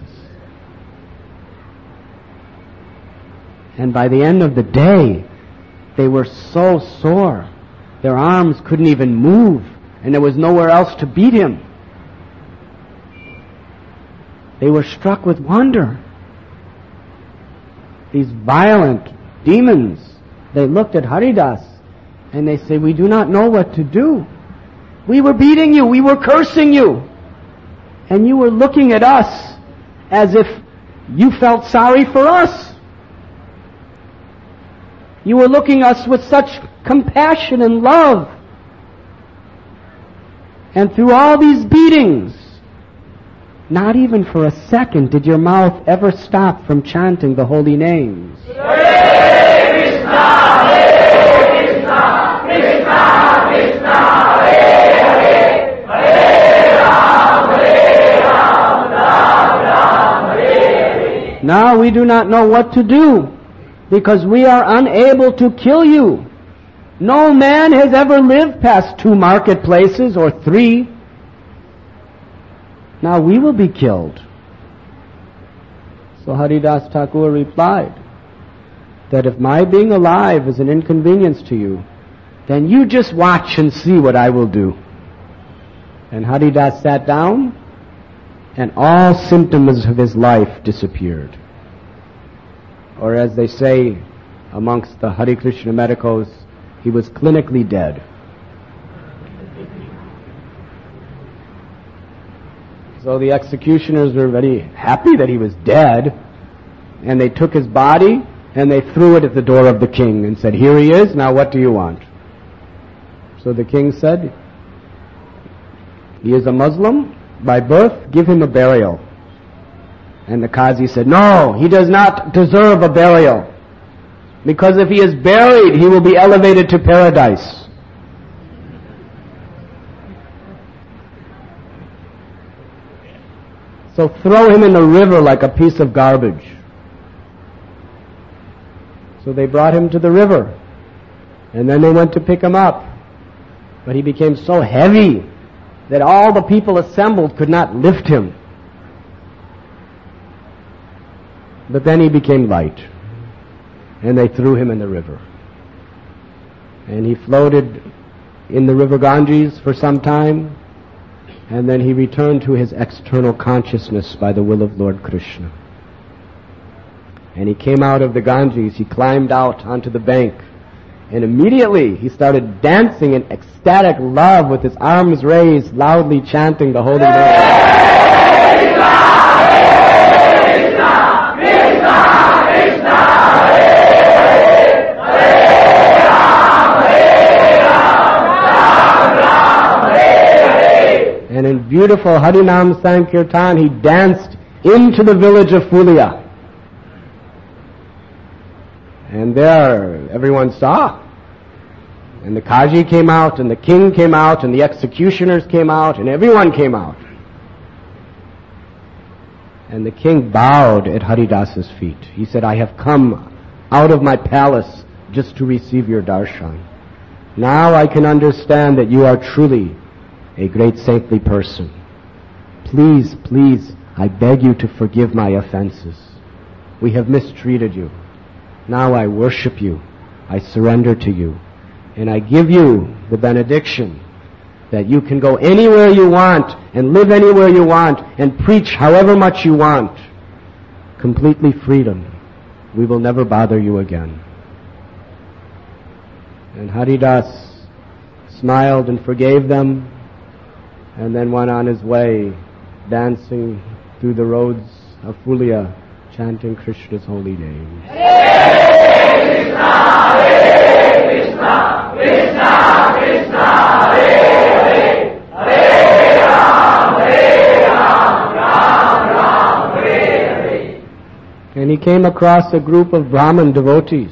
And by the end of the day, they were so sore. Their arms couldn't even move, and there was nowhere else to beat him. They were struck with wonder. These violent demons, they looked at Haridas, and they say, we do not know what to do. We were beating you, we were cursing you, and you were looking at us as if you felt sorry for us. You were looking at us with such compassion and love. And through all these beatings, not even for a second did your mouth ever stop from chanting the holy names. Hare Krishna, Hare Krishna, Krishna Krishna, Hare Hare, Hare Ram, Hare Ram, Ram Ram, Hare Hare. Now we do not know what to do, because we are unable to kill you. No man has ever lived past two marketplaces or three. Now we will be killed. So Haridas Thakur replied that if my being alive is an inconvenience to you, then you just watch and see what I will do. And Haridas sat down, and all symptoms of his life disappeared. Or as they say amongst the Hare Krishna medicos, he was clinically dead. So the executioners were very happy that he was dead, and they took his body and they threw it at the door of the king and said, here he is, now what do you want? So the king said, he is a Muslim by birth, give him a burial. And the Qazi said, no, he does not deserve a burial, because if he is buried, he will be elevated to paradise. So throw him in the river like a piece of garbage. So they brought him to the river, and then they went to pick him up. But he became so heavy that all the people assembled could not lift him. But then he became light, and they threw him in the river. And he floated in the river Ganges for some time, and then he returned to his external consciousness by the will of Lord Krishna. And he came out of the Ganges, he climbed out onto the bank, and immediately he started dancing in ecstatic love with his arms raised, loudly chanting the holy name. And in beautiful Harinam Sankirtan, he danced into the village of Fulia. And there, everyone saw. And the Kaji came out, and the king came out, and the executioners came out, and everyone came out. And the king bowed at Haridas's feet. He said, I have come out of my palace just to receive your darshan. Now I can understand that you are truly a great saintly person. Please, please, I beg you to forgive my offenses. We have mistreated you. Now I worship you. I surrender to you. And I give you the benediction that you can go anywhere you want and live anywhere you want and preach however much you want. Completely freedom. We will never bother you again. And Haridas smiled and forgave them, and then went on his way, dancing through the roads of Fulia, chanting Krishna's holy name. And he came across a group of Brahmin devotees.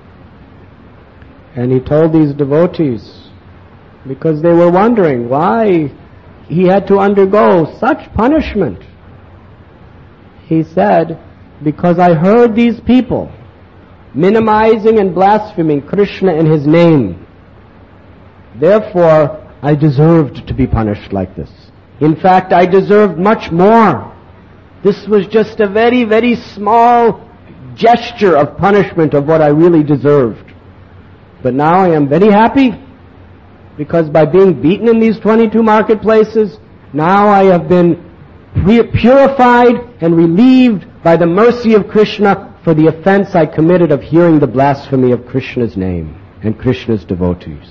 And he told these devotees, because they were wondering why he had to undergo such punishment. He said, because I heard these people minimizing and blaspheming Krishna in his name. Therefore, I deserved to be punished like this. In fact, I deserved much more. This was just a very, very small gesture of punishment of what I really deserved. But now I am very happy, because by being beaten in these twenty-two marketplaces, now I have been purified and relieved by the mercy of Krishna for the offense I committed of hearing the blasphemy of Krishna's name and Krishna's devotees.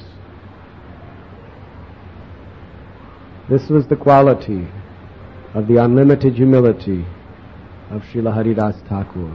This was the quality of the unlimited humility of Srila Haridas Thakur.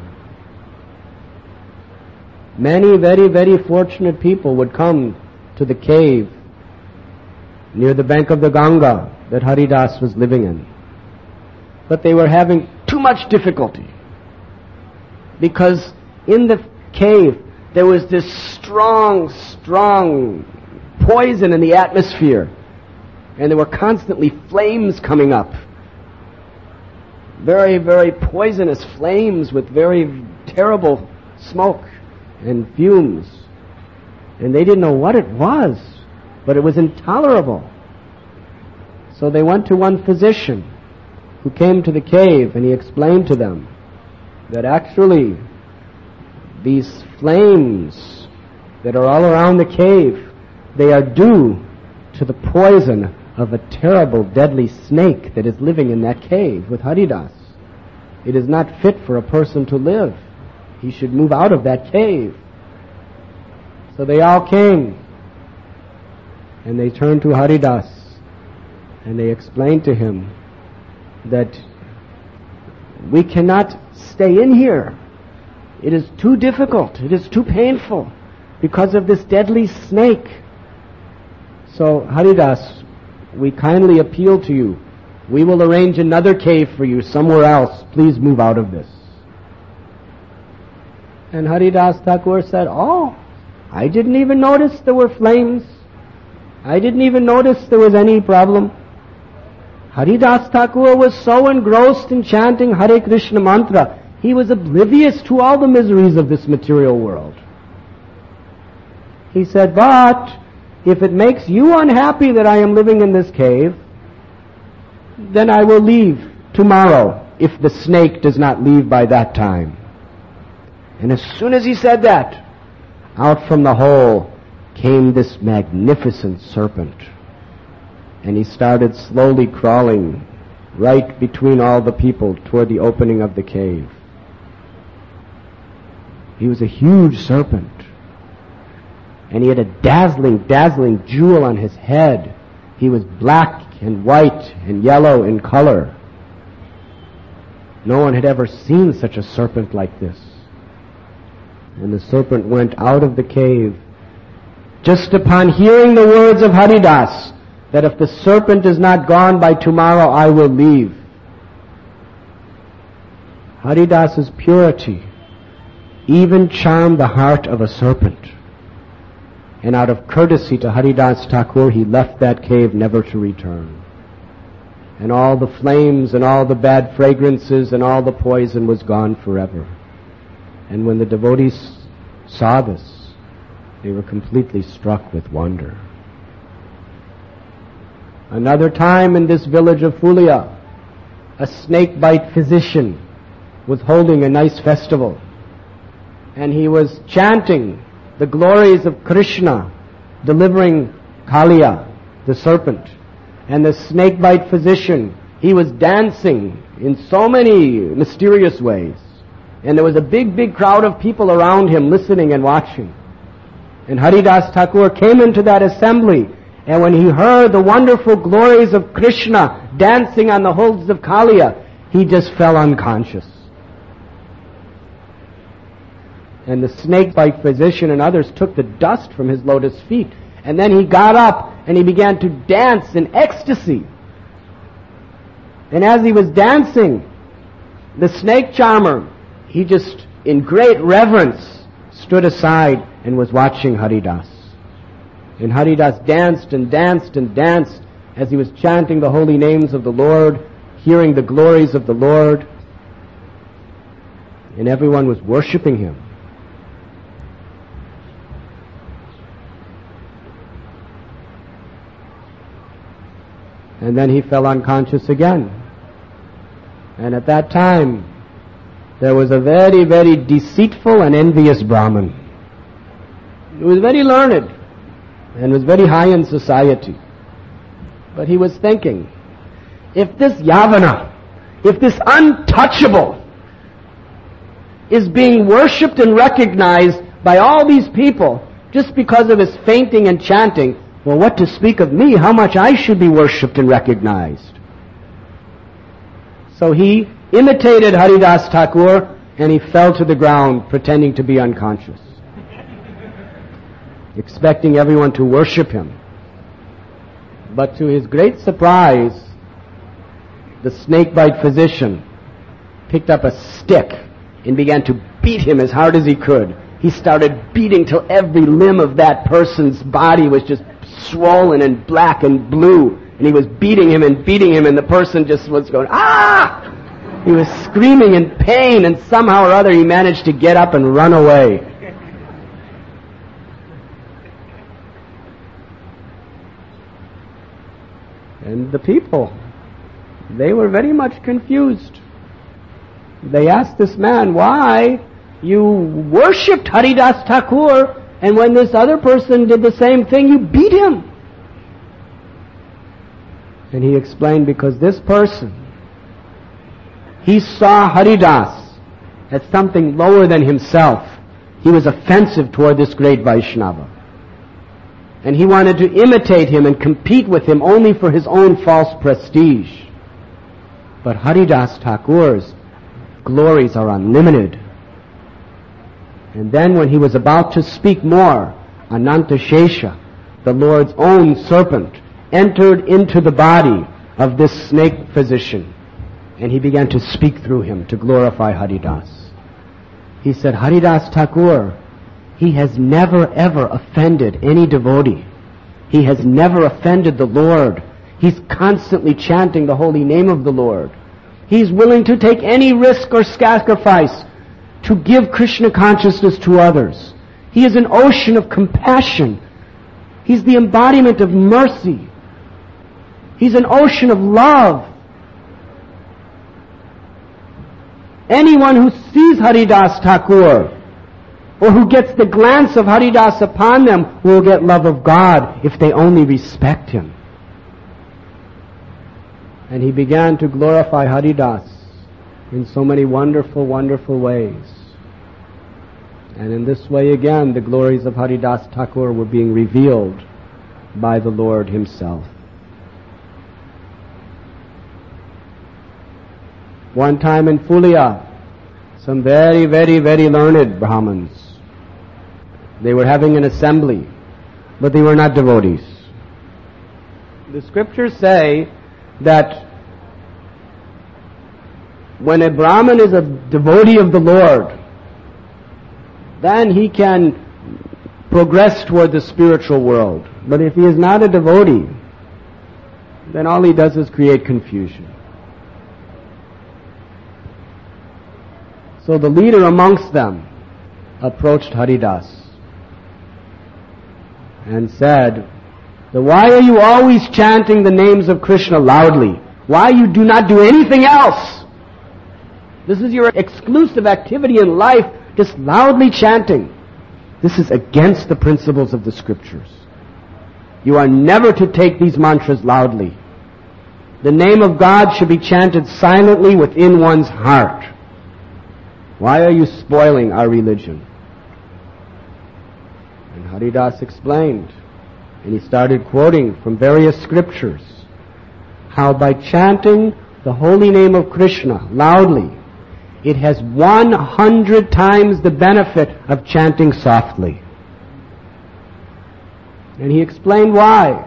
Many very, very fortunate people would come to the cave near the bank of the Ganga that Haridas was living in. But they were having too much difficulty, because in the cave there was this strong, strong poison in the atmosphere, and there were constantly flames coming up. Very, very poisonous flames with very terrible smoke and fumes. And they didn't know what it was, but it was intolerable. So they went to one physician who came to the cave, and he explained to them that actually these flames that are all around the cave, they are due to the poison of a terrible, deadly snake that is living in that cave with Haridas. It is not fit for a person to live. He should move out of that cave. So they all came, and they turned to Haridas, and they explained to him that we cannot stay in here. It is too difficult. It is too painful because of this deadly snake. So, Haridas, we kindly appeal to you. We will arrange another cave for you somewhere else. Please move out of this. And Haridas Thakur said, oh, I didn't even notice there were flames. I didn't even notice there was any problem. Haridas Thakur was so engrossed in chanting Hare Krishna mantra, he was oblivious to all the miseries of this material world. He said, but if it makes you unhappy that I am living in this cave, then I will leave tomorrow if the snake does not leave by that time. And as soon as he said that, out from the hole came this magnificent serpent. And he started slowly crawling right between all the people toward the opening of the cave. He was a huge serpent. And he had a dazzling, dazzling jewel on his head. He was black and white and yellow in color. No one had ever seen such a serpent like this. And the serpent went out of the cave just upon hearing the words of Haridas, that if the serpent is not gone by tomorrow, I will leave. Haridas's purity even charmed the heart of a serpent. And out of courtesy to Haridas Thakur, he left that cave never to return. And all the flames and all the bad fragrances and all the poison was gone forever. And when the devotees saw this, they were completely struck with wonder. Another time in this village of Fulia, a snake-bite physician was holding a nice festival, and he was chanting the glories of Krishna, delivering Kaliya, the serpent. And the snake-bite physician, he was dancing in so many mysterious ways. And there was a big, big crowd of people around him listening and watching. And Haridas Thakur came into that assembly, and when he heard the wonderful glories of Krishna dancing on the hooves of Kaliya, he just fell unconscious. And the snake-bite physician and others took the dust from his lotus feet. And then he got up and he began to dance in ecstasy. And as he was dancing, the snake charmer, he just, in great reverence, stood aside and was watching Haridas. And Haridas danced and danced and danced as he was chanting the holy names of the Lord, hearing the glories of the Lord. And everyone was worshiping him. And then he fell unconscious again. And at that time, there was a very, very deceitful and envious Brahmin. He was very learned and was very high in society. But he was thinking, if this Yavana, if this untouchable is being worshipped and recognized by all these people just because of his fainting and chanting, well, what to speak of me, how much I should be worshipped and recognized. So he imitated Haridas Thakur and he fell to the ground pretending to be unconscious, expecting everyone to worship him. But to his great surprise, the snakebite physician picked up a stick and began to beat him as hard as he could. He started beating till every limb of that person's body was just swollen and black and blue. And he was beating him and beating him, and the person just was going, ah! He was screaming in pain, and somehow or other he managed to get up and run away. And the people, they were very much confused. They asked this man, why you worshipped Haridas Thakur, and when this other person did the same thing, you beat him? And he explained, because this person, he saw Haridas as something lower than himself. He was offensive toward this great Vaishnava. And he wanted to imitate him and compete with him only for his own false prestige. But Haridas Thakur's glories are unlimited. And then when he was about to speak more, Anantashesha, the Lord's own serpent, entered into the body of this snake physician, and he began to speak through him to glorify Haridas. He said, Haridas Thakur, he has never ever offended any devotee. He has never offended the Lord. He's constantly chanting the holy name of the Lord. He's willing to take any risk or sacrifice to give Krishna consciousness to others. He is an ocean of compassion. He's the embodiment of mercy. He's an ocean of love. Anyone who sees Haridas Thakur, or who gets the glance of Haridas upon them, will get love of God if they only respect him. And he began to glorify Haridas in so many wonderful, wonderful ways. And in this way again, the glories of Haridas Thakur were being revealed by the Lord himself. One time in Fulia, some very, very, very learned Brahmins, they were having an assembly, but they were not devotees. The scriptures say that when a Brahmin is a devotee of the Lord, then he can progress toward the spiritual world. But if he is not a devotee, then all he does is create confusion. So the leader amongst them approached Haridas and said, why are you always chanting the names of Krishna loudly? Why you do not do anything else? This is your exclusive activity in life, just loudly chanting. This is against the principles of the scriptures. You are never to take these mantras loudly. The name of God should be chanted silently within one's heart. Why are you spoiling our religion? And Haridas explained, and he started quoting from various scriptures, how by chanting the holy name of Krishna loudly, it has one hundred times the benefit of chanting softly. And he explained why.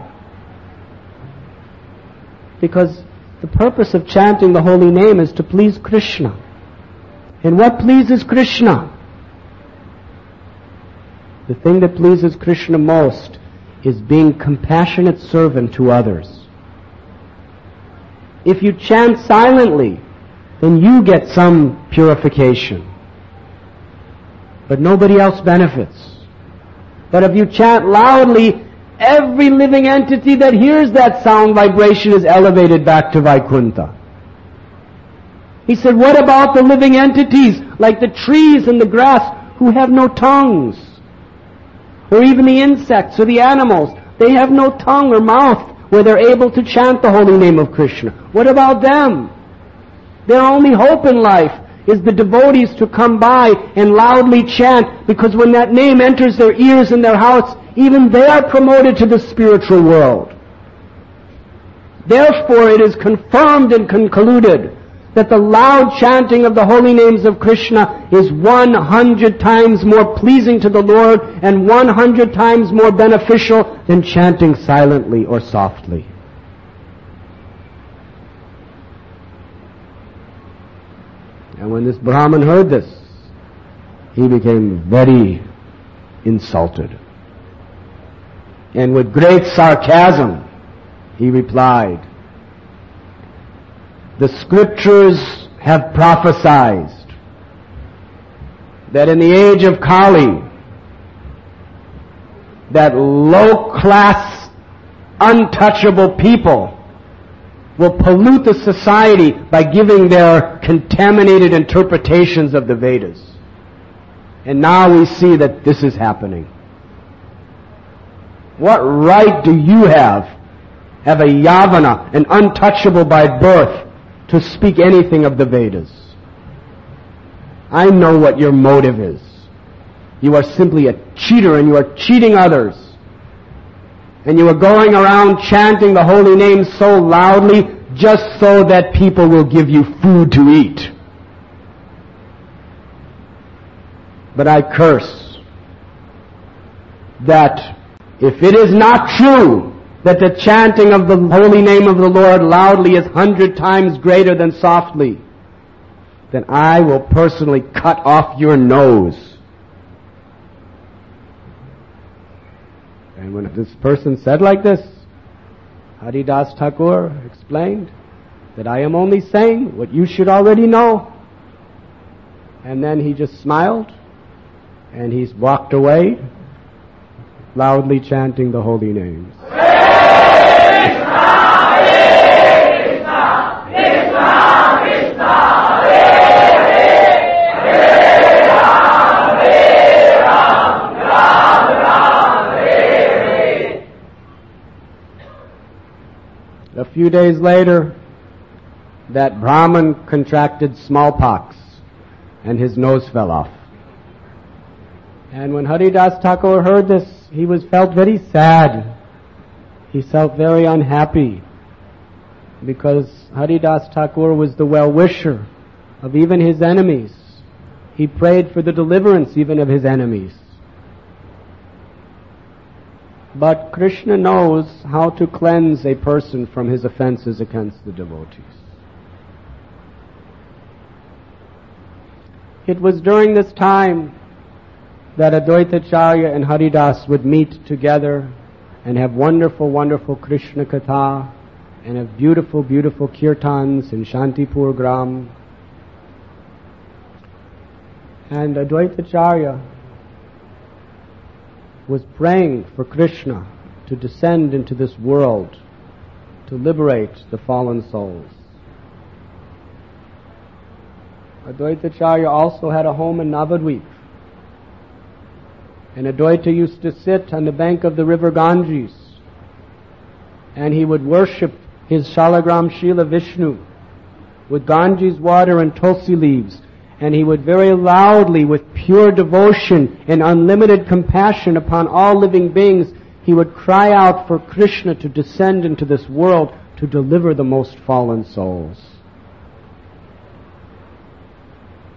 Because the purpose of chanting the holy name is to please Krishna. And what pleases Krishna? The thing that pleases Krishna most is being compassionate servant to others. If you chant silently, then you get some purification. But nobody else benefits. But if you chant loudly, every living entity that hears that sound vibration is elevated back to Vaikuntha. He said, what about the living entities, like the trees and the grass, who have no tongues? Or even the insects or the animals. They have no tongue or mouth where they're able to chant the holy name of Krishna. What about them? Their only hope in life is the devotees to come by and loudly chant, because when that name enters their ears and their hearts, even they are promoted to the spiritual world. Therefore, it is confirmed and concluded that the loud chanting of the holy names of Krishna is one hundred times more pleasing to the Lord and one hundred times more beneficial than chanting silently or softly. And when this Brahmin heard this, he became very insulted. And with great sarcasm, he replied, the scriptures have prophesied that in the age of Kali, that low-class, untouchable people will pollute the society by giving their contaminated interpretations of the Vedas. And now we see that this is happening. What right do you have, have a Yavana, an untouchable by birth, to speak anything of the Vedas? I know what your motive is. You are simply a cheater and you are cheating others. And you are going around chanting the holy name so loudly just so that people will give you food to eat. But I curse that if it is not true that the chanting of the holy name of the Lord loudly is hundred times greater than softly, then I will personally cut off your nose. And when this person said like this, Haridas Thakur explained that I am only saying what you should already know. And then he just smiled and he's walked away, loudly chanting the holy names. A few days later, that Brahmin contracted smallpox and his nose fell off. And when Haridas Thakur heard this, he was felt very sad. He felt very unhappy because Haridas Thakur was the well-wisher of even his enemies. He prayed for the deliverance even of his enemies. But Krishna knows how to cleanse a person from his offenses against the devotees. It was during this time that Advaitacharya and Haridas would meet together and have wonderful, wonderful Krishna Katha and have beautiful, beautiful kirtans in Shantipur Gram. And Advaitacharya was praying for Krishna to descend into this world to liberate the fallen souls. Advaitacharya also had a home in Navadvip. And Advaita used to sit on the bank of the river Ganges and he would worship his Shalagram Shila Vishnu with Ganges water and tulsi leaves. And he would very loudly, with pure devotion and unlimited compassion upon all living beings, he would cry out for Krishna to descend into this world to deliver the most fallen souls.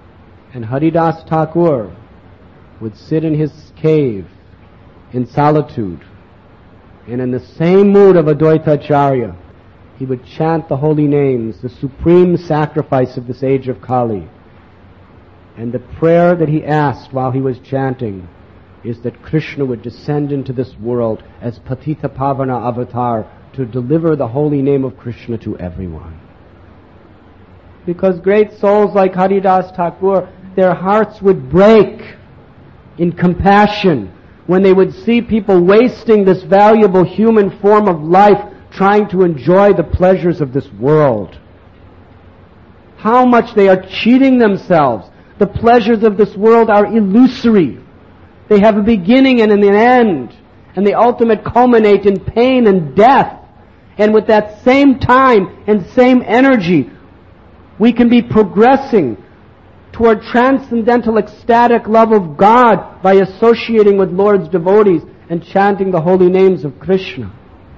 And Haridas Thakur would sit in his cave in solitude, and in the same mood of Advaita Acharya, he would chant the holy names, the supreme sacrifice of this age of Kali. And the prayer that he asked while he was chanting is that Krishna would descend into this world as Patita Pavana avatar to deliver the holy name of Krishna to everyone. Because great souls like Haridas Thakur, their hearts would break in compassion when they would see people wasting this valuable human form of life trying to enjoy the pleasures of this world. How much they are cheating themselves. The pleasures of this world are illusory. They have a beginning and an end, and they ultimately culminate in pain and death. And with that same time and same energy, we can be progressing toward transcendental ecstatic love of God by associating with Lord's devotees and chanting the holy names of Krishna.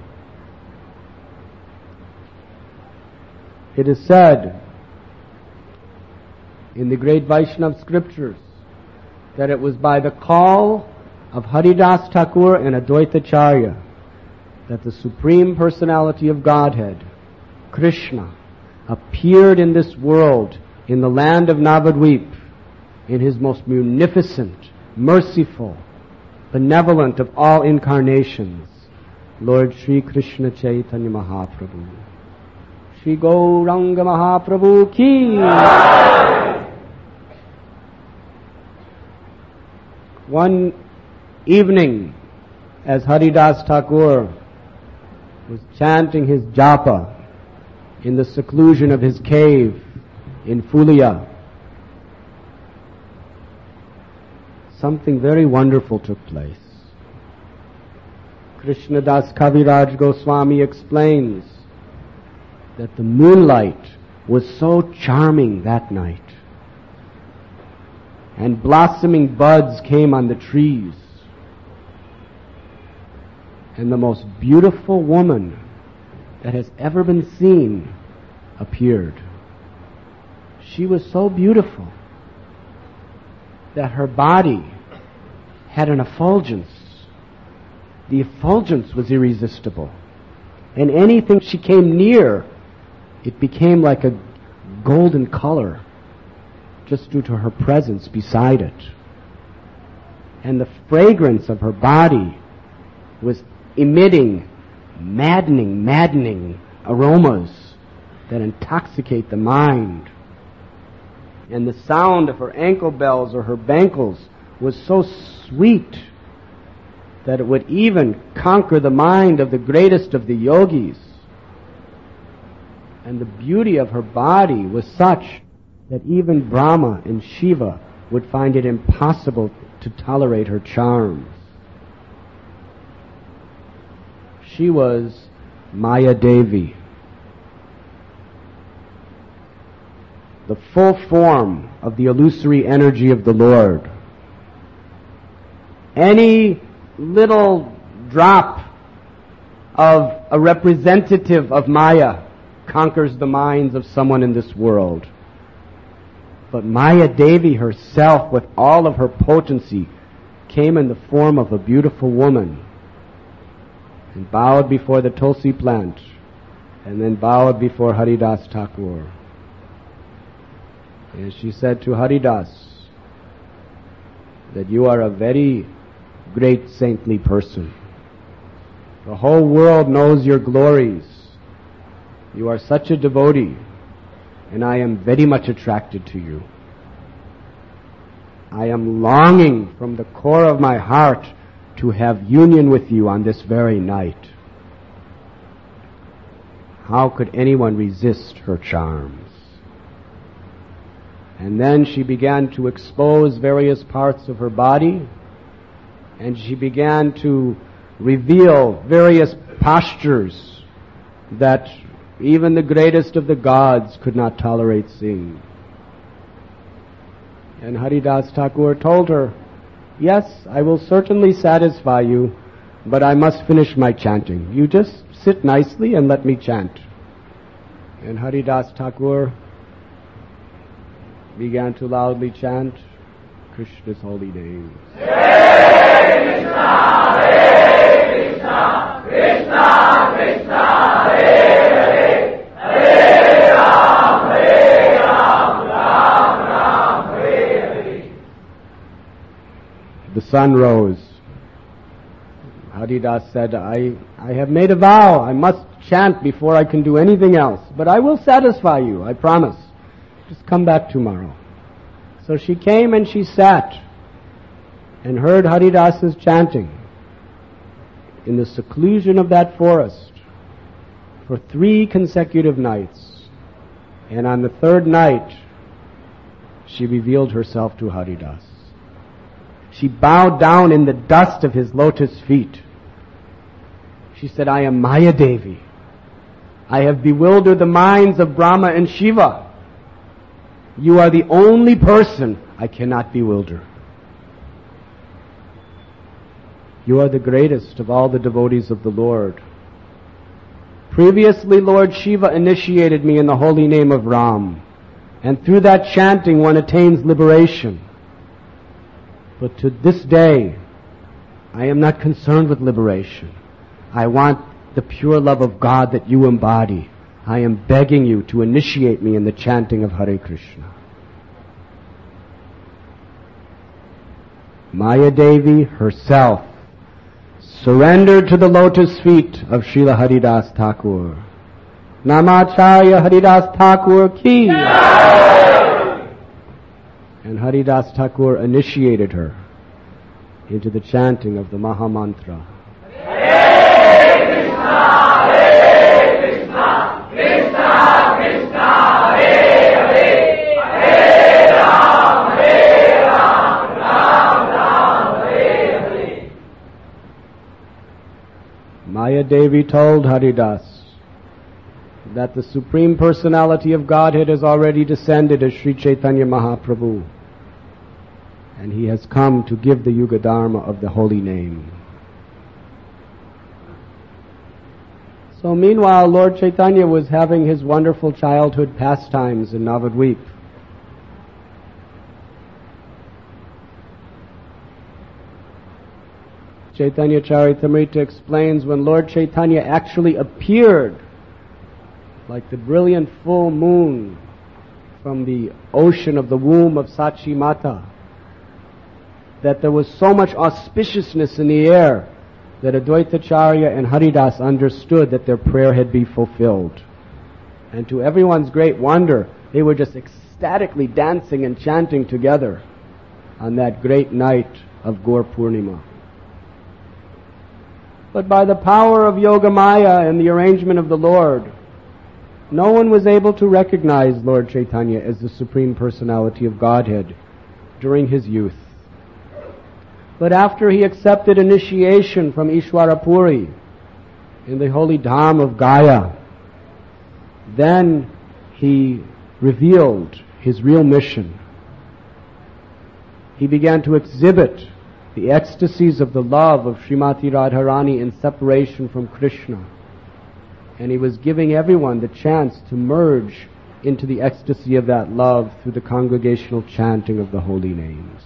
It is said in the great Vaishnava scriptures that it was by the call of Haridas Thakur and Advaita Acharya that the Supreme Personality of Godhead, Krishna, appeared in this world, in the land of Navadvip, in his most munificent, merciful, benevolent of all incarnations, Lord Sri Krishna Chaitanya Mahaprabhu. Shri Gauranga Mahaprabhu ki. One evening, as Haridas Thakur was chanting his japa in the seclusion of his cave in Fulia, something very wonderful took place. Krishnadas Kaviraj Goswami explains that the moonlight was so charming that night, and blossoming buds came on the trees, and the most beautiful woman that has ever been seen appeared. She was so beautiful that her body had an effulgence. The effulgence was irresistible. And anything she came near, it became like a golden color just due to her presence beside it. And the fragrance of her body was emitting maddening, maddening aromas that intoxicate the mind. And the sound of her ankle bells or her bangles was so sweet that it would even conquer the mind of the greatest of the yogis. And the beauty of her body was such that even Brahma and Shiva would find it impossible to tolerate her charms. She was Maya Devi, the full form of the illusory energy of the Lord. Any little drop of a representative of Maya conquers the minds of someone in this world. But Maya Devi herself, with all of her potency, came in the form of a beautiful woman and bowed before the tulsi plant and then bowed before Haridas Thakur. And she said to Haridas that you are a very great saintly person. The whole world knows your glories. You are such a devotee, and I am very much attracted to you. I am longing from the core of my heart to have union with you on this very night. How could anyone resist her charms? And then she began to expose various parts of her body, and she began to reveal various postures that even the greatest of the gods could not tolerate seeing. And Haridas Thakur told her, yes, I will certainly satisfy you, but I must finish my chanting. You just sit nicely and let me chant. And Haridas Thakur began to loudly chant Krishna's holy names. Hare Krishna, Hare Krishna, Krishna Krishna, Hare Hare, Hare Ram, Hare Ram, Ram Ram, Hare Hare. The sun rose. Haridas said, I, I have made a vow. I must chant before I can do anything else. But I will satisfy you, I promise. Just come back tomorrow. So she came and she sat and heard Haridas's chanting in the seclusion of that forest for three consecutive nights. And on the third night, she revealed herself to Haridas. She bowed down in the dust of his lotus feet. She said, I am Maya Devi. I have bewildered the minds of Brahma and Shiva. You are the only person I cannot bewilder. You are the greatest of all the devotees of the Lord. Previously, Lord Shiva initiated me in the holy name of Ram, and through that chanting one attains liberation. But to this day, I am not concerned with liberation. I want the pure love of God that you embody. I am begging you to initiate me in the chanting of Hare Krishna. Maya Devi herself surrendered to the lotus feet of Srila Haridas Thakur. Namacharya Haridas Thakur ki. And Haridas Thakur initiated her into the chanting of the Maha Mantra. Hare Krishna, Hare Krishna, Krishna Krishna, Hare Hare, Hare Ram, Hare Ram, Ram Ram, Hare Hare. Maya Devi told Haridas that the Supreme Personality of Godhead has already descended as Sri Chaitanya Mahaprabhu, and he has come to give the Yuga Dharma of the holy name. So meanwhile, Lord Chaitanya was having his wonderful childhood pastimes in Navadvip. Chaitanya Charitamrita explains when Lord Chaitanya actually appeared like the brilliant full moon from the ocean of the womb of Sachi Mata, that there was so much auspiciousness in the air that Advaitacharya and Haridas understood that their prayer had been fulfilled. And to everyone's great wonder, they were just ecstatically dancing and chanting together on that great night of Gaur Purnima. But by the power of Yogamaya and the arrangement of the Lord, no one was able to recognize Lord Chaitanya as the Supreme Personality of Godhead during his youth. But after he accepted initiation from Ishwarapuri in the holy Dham of Gaya, then he revealed his real mission. He began to exhibit the ecstasies of the love of Srimati Radharani in separation from Krishna. And he was giving everyone the chance to merge into the ecstasy of that love through the congregational chanting of the holy names.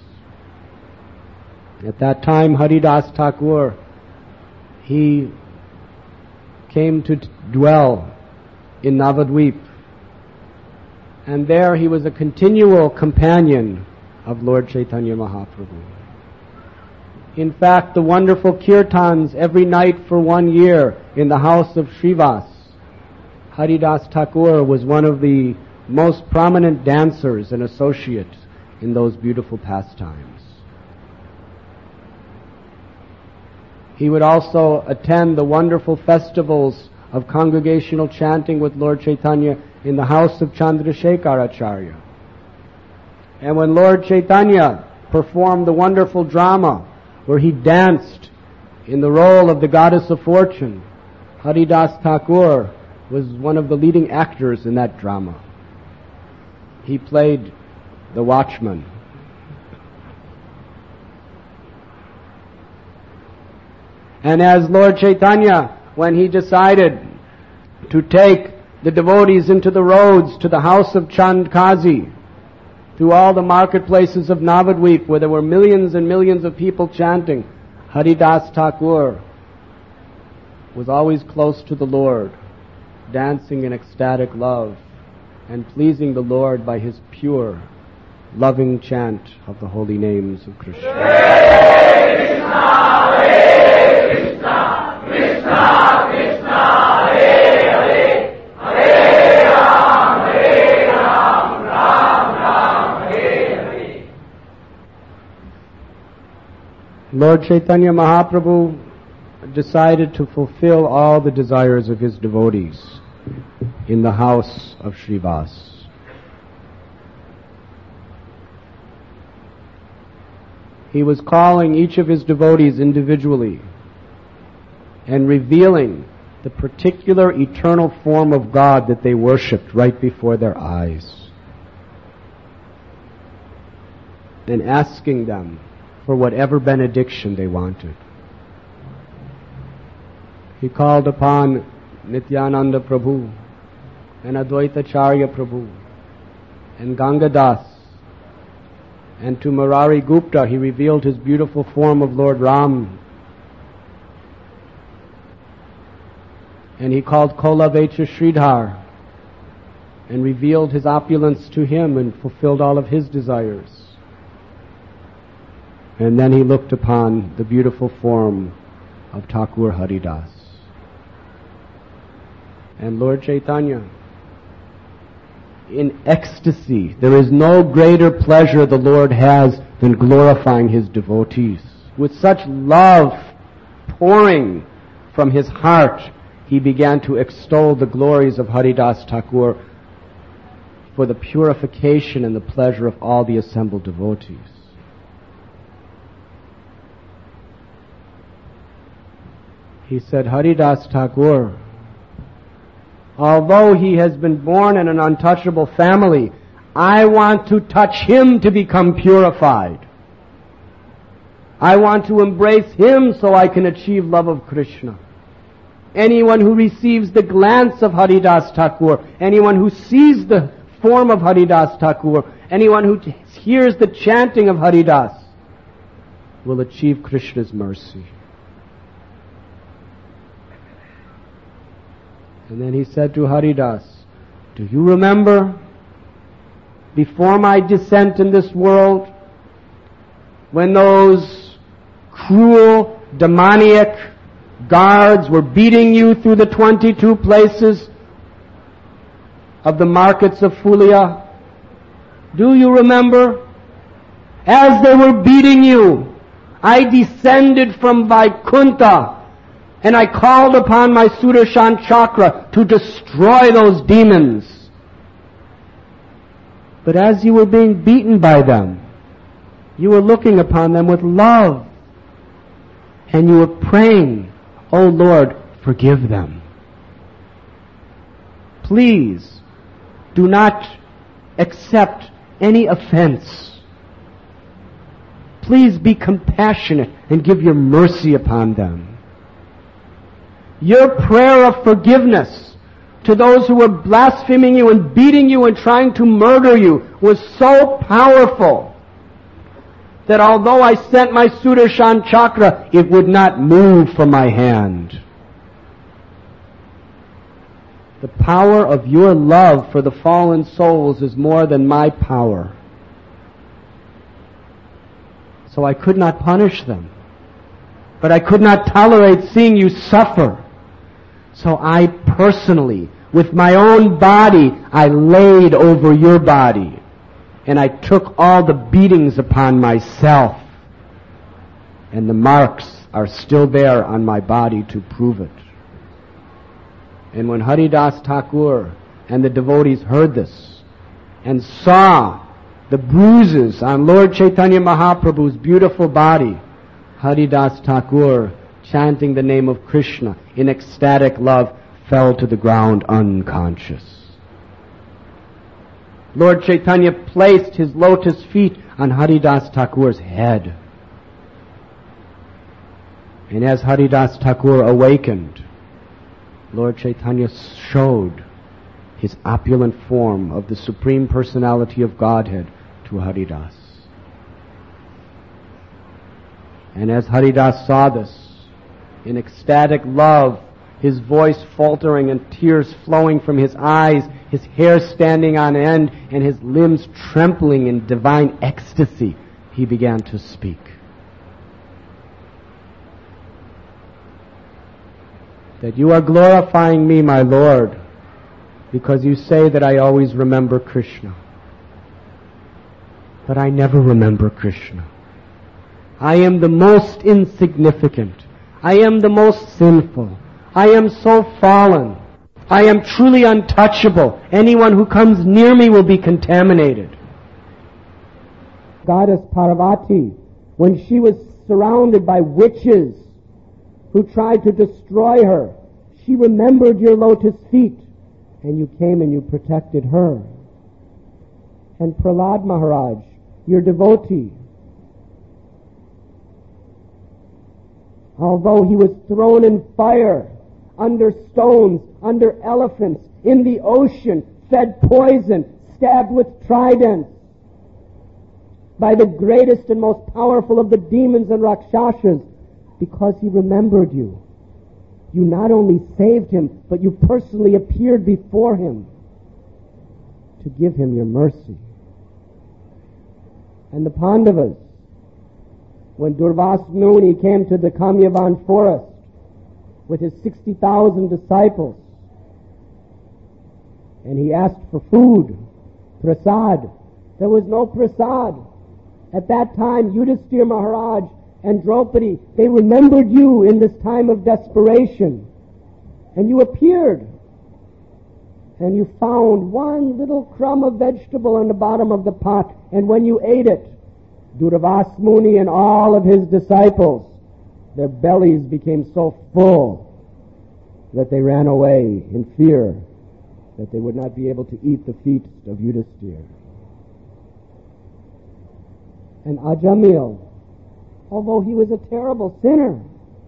At that time, Haridas Thakur, he came to dwell in Navadvip. And there he was a continual companion of Lord Chaitanya Mahaprabhu. In fact, the wonderful kirtans every night for one year in the house of Srivas, Haridas Thakur was one of the most prominent dancers and associates in those beautiful pastimes. He would also attend the wonderful festivals of congregational chanting with Lord Chaitanya in the house of Chandrasekharacharya. And when Lord Chaitanya performed the wonderful drama where he danced in the role of the goddess of fortune, Haridas Thakur was one of the leading actors in that drama. He played the watchman. And as Lord Chaitanya, when he decided to take the devotees into the roads to the house of Chandkazi, through all the marketplaces of Navadvip, where there were millions and millions of people chanting, Haridas Thakur was always close to the Lord, dancing in ecstatic love and pleasing the Lord by his pure, loving chant of the holy names of Krishna. Hare Krishna, Hare Krishna, Krishna Krishna, Hare Hare, Hare Ram, Hare Ram, Ram Ram, Hare Hare. Lord Chaitanya Mahaprabhu decided to fulfill all the desires of his devotees in the house of Srivas. He was calling each of his devotees individually and revealing the particular eternal form of God that they worshipped right before their eyes, and asking them for whatever benediction they wanted. He called upon Nityananda Prabhu and Advaitacharya Prabhu and Gangadas, and to Murari Gupta he revealed his beautiful form of Lord Ram. And he called Kolavecha Sridhar and revealed his opulence to him and fulfilled all of his desires. And then he looked upon the beautiful form of Thakur Haridas. And Lord Chaitanya, in ecstasy, there is no greater pleasure the Lord has than glorifying his devotees. With such love pouring from his heart, he began to extol the glories of Haridas Thakur for the purification and the pleasure of all the assembled devotees. He said, Haridas Thakur, although he has been born in an untouchable family, I want to touch him to become purified. I want to embrace him so I can achieve love of Krishna. Anyone who receives the glance of Haridas Thakur, anyone who sees the form of Haridas Thakur, anyone who hears the chanting of Haridas will achieve Krishna's mercy. And then he said to Haridas, do you remember before my descent in this world, when those cruel, demoniac guards were beating you through the twenty-two places of the markets of Fulia? Do you remember? As they were beating you, I descended from Vaikuntha and I called upon my Sudarshan chakra to destroy those demons. But as you were being beaten by them, you were looking upon them with love. And you were praying, oh Lord, forgive them. Please do not accept any offense. Please be compassionate and give your mercy upon them. Your prayer of forgiveness to those who were blaspheming you and beating you and trying to murder you was so powerful that although I sent my Sudarshan chakra, it would not move from my hand. The power of your love for the fallen souls is more than my power. So I could not punish them. But I could not tolerate seeing you suffer. So I personally, with my own body, I laid over your body. And I took all the beatings upon myself. And the marks are still there on my body to prove it. And when Haridas Thakur and the devotees heard this and saw the bruises on Lord Chaitanya Mahaprabhu's beautiful body, Haridas Thakur, chanting the name of Krishna in ecstatic love, fell to the ground unconscious. Lord Chaitanya placed his lotus feet on Haridas Thakur's head. And as Haridas Thakur awakened, Lord Chaitanya showed his opulent form of the Supreme Personality of Godhead to Haridas. And as Haridas saw this, in ecstatic love, his voice faltering and tears flowing from his eyes, his hair standing on end, and his limbs trembling in divine ecstasy, he began to speak. That you are glorifying me, my Lord, because you say that I always remember Krishna. But I never remember Krishna. I am the most insignificant. I am the most sinful. I am so fallen. I am truly untouchable. Anyone who comes near me will be contaminated. Goddess Parvati, when she was surrounded by witches who tried to destroy her, she remembered your lotus feet, and you came and you protected her. And Prahlad Maharaj, your devotee, although he was thrown in fire, under stones, under elephants, in the ocean, fed poison, stabbed with tridents, by the greatest and most powerful of the demons and Rakshasas, because he remembered you. You not only saved him, but you personally appeared before him to give him your mercy. And the Pandavas, when Durvas Muni came to the Kamyavan forest with his sixty thousand disciples, and he asked for food, prasad, there was no prasad. At that time, Yudhisthira Maharaj and Draupadi, they remembered you in this time of desperation. And you appeared. And you found one little crumb of vegetable on the bottom of the pot. And when you ate it, Durvas Muni and all of his disciples, their bellies became so full that they ran away in fear that they would not be able to eat the feast of Yudhisthira. And Ajamil, although he was a terrible sinner,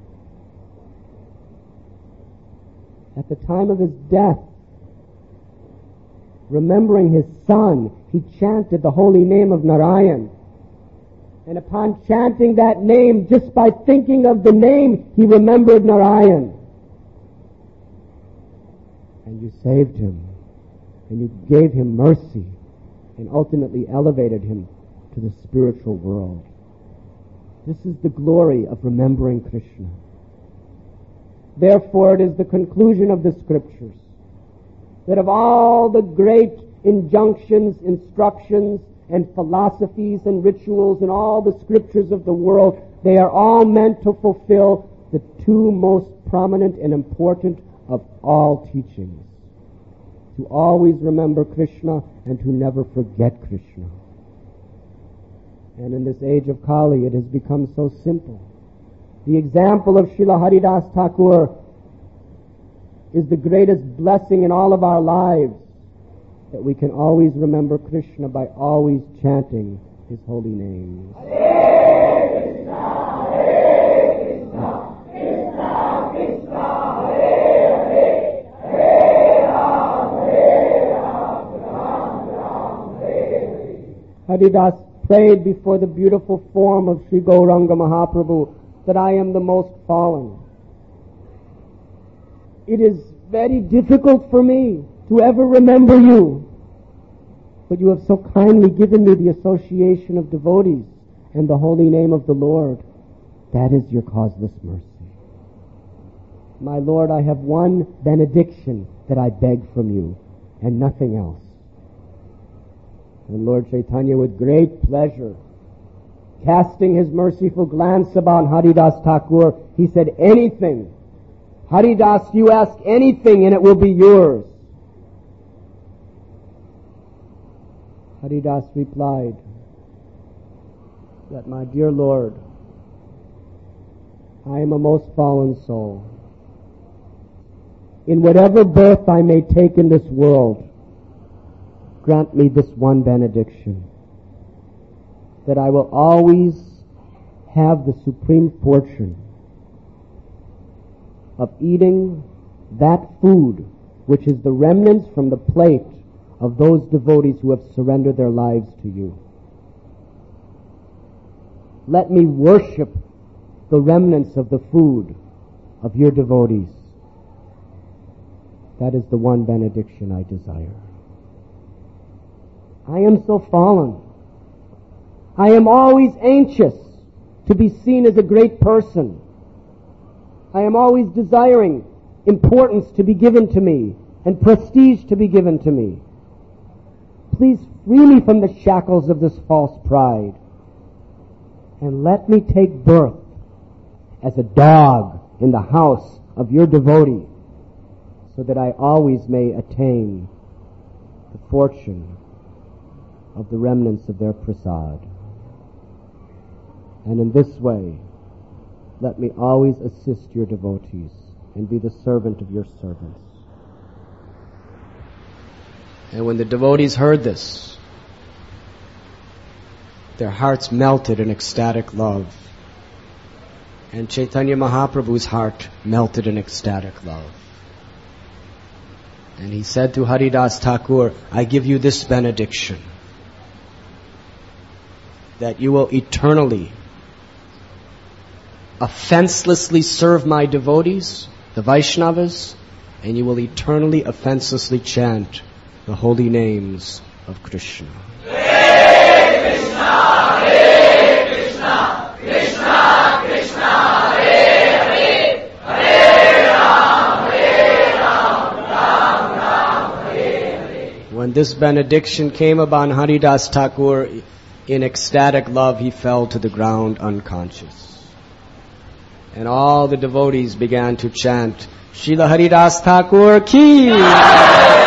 at the time of his death, remembering his son, he chanted the holy name of Narayan. And upon chanting that name, just by thinking of the name, he remembered Narayan. And you saved him, and you gave him mercy, and ultimately elevated him to the spiritual world. This is the glory of remembering Krishna. Therefore, it is the conclusion of the scriptures that of all the great injunctions, instructions, and philosophies and rituals and all the scriptures of the world, they are all meant to fulfill the two most prominent and important of all teachings: to always remember Krishna and to never forget Krishna. And in this age of Kali, it has become so simple. The example of Srila Haridas Thakur is the greatest blessing in all of our lives, that we can always remember Krishna by always chanting his holy name. Hare Krishna, Hare Krishna, Krishna Krishna, Hare Hare, Hare Ram, Hare Ram, Ram Ram, Hare Hare. Haridas prayed before the beautiful form of Sri Gauranga Mahaprabhu that I am the most fallen. It is very difficult for me to ever remember you, but you have so kindly given me the association of devotees and the holy name of the Lord. That is your causeless mercy. My Lord, I have one benediction that I beg from you, and nothing else. And Lord Chaitanya, with great pleasure, casting his merciful glance upon Haridas Thakur, he said, anything. Haridas, you ask anything and it will be yours. Haridas replied that, my dear Lord, I am a most fallen soul. In whatever birth I may take in this world, grant me this one benediction, that I will always have the supreme fortune of eating that food which is the remnants from the plate of those devotees who have surrendered their lives to you. let me worship the remnants of the food of your devotees. That is the one benediction I desire. I am so fallen. I am always anxious to be seen as a great person. I am always desiring importance to be given to me and prestige to be given to me. Please free me from the shackles of this false pride and let me take birth as a dog in the house of your devotee so that I always may attain the fortune of the remnants of their prasad. And in this way, let me always assist your devotees and be the servant of your servants. And when the devotees heard this, their hearts melted in ecstatic love. And Chaitanya Mahaprabhu's heart melted in ecstatic love. And he said to Haridas Thakur, I give you this benediction, that you will eternally, offenselessly serve my devotees, the Vaishnavas, and you will eternally, offenselessly chant the holy names of Krishna. Hare Krishna, Hare Krishna, Krishna Krishna, Hare Hare, Hare Ram, Hare Ram, Ram Ram, Hare Hare. When this benediction came upon Haridas Thakur, in ecstatic love he fell to the ground unconscious. And all the devotees began to chant, Srila Haridas Thakur ki!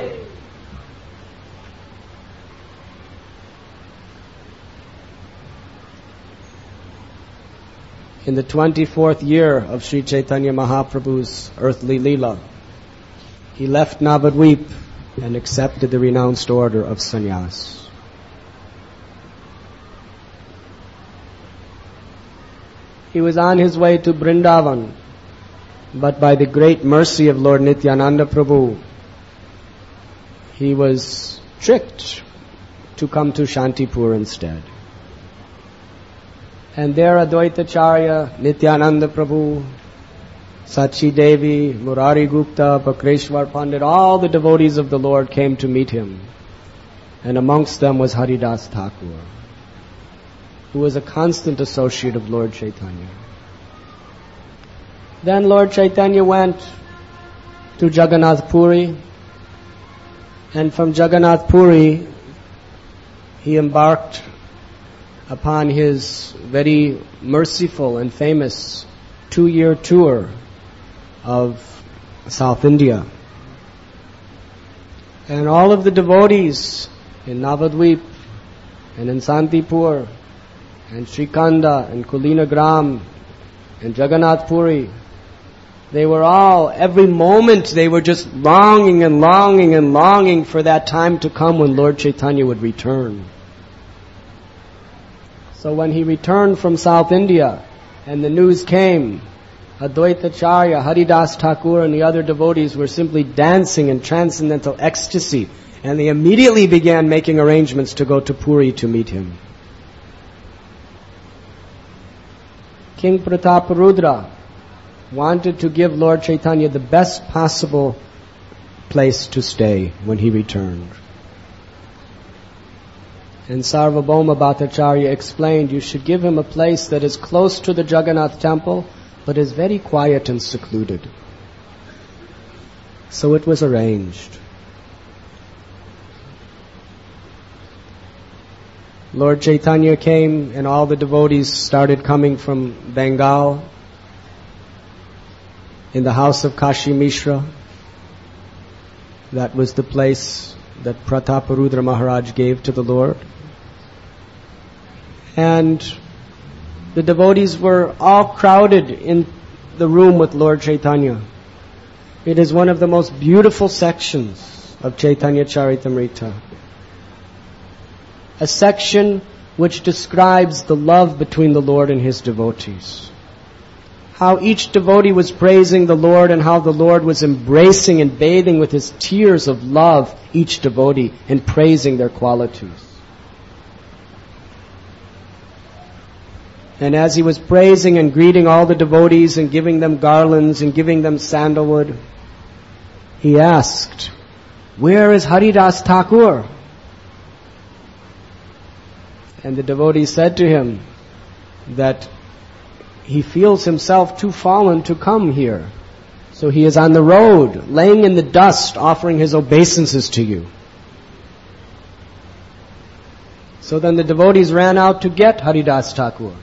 In the twenty-fourth year of Sri Chaitanya Mahaprabhu's earthly Leela, he left Navadvip and accepted the renounced order of sannyas. He was on his way to Vrindavan, but by the great mercy of Lord Nityananda Prabhu, he was tricked to come to Shantipur instead. And there Advaitacharya, Nityananda Prabhu, Sachi Devi, Murari Gupta, Bakreshwar Pandit, all the devotees of the Lord came to meet him. And amongst them was Haridas Thakur, who was a constant associate of Lord Chaitanya. Then Lord Chaitanya went to Jagannath Puri, and from Jagannath Puri he embarked upon his very merciful and famous two-year tour of South India. And all of the devotees in Navadvip and in Santipur and Srikanda and Kulinagram and Jagannath Puri, they were all, every moment they were just longing and longing and longing for that time to come when Lord Chaitanya would return. So when he returned from South India and the news came, Advaitacharya, Haridas Thakur and the other devotees were simply dancing in transcendental ecstasy, and they immediately began making arrangements to go to Puri to meet him. King Prataparudra wanted to give Lord Chaitanya the best possible place to stay when he returned. And Sarvabhauma Bhattacharya explained, you should give him a place that is close to the Jagannath temple, but is very quiet and secluded. So it was arranged. Lord Chaitanya came and all the devotees started coming from Bengal in the house of Kashi Mishra. That was the place that Prataparudra Maharaj gave to the Lord. And the devotees were all crowded in the room with Lord Chaitanya. It is one of the most beautiful sections of Chaitanya Charitamrita. A section which describes the love between the Lord and His devotees. How each devotee was praising the Lord and how the Lord was embracing and bathing with His tears of love each devotee and praising their qualities. And as he was praising and greeting all the devotees and giving them garlands and giving them sandalwood, he asked, "Where is Haridas Thakur?" And the devotee said to him that he feels himself too fallen to come here. So he is on the road, laying in the dust, offering his obeisances to you. So then the devotees ran out to get Haridas Thakur.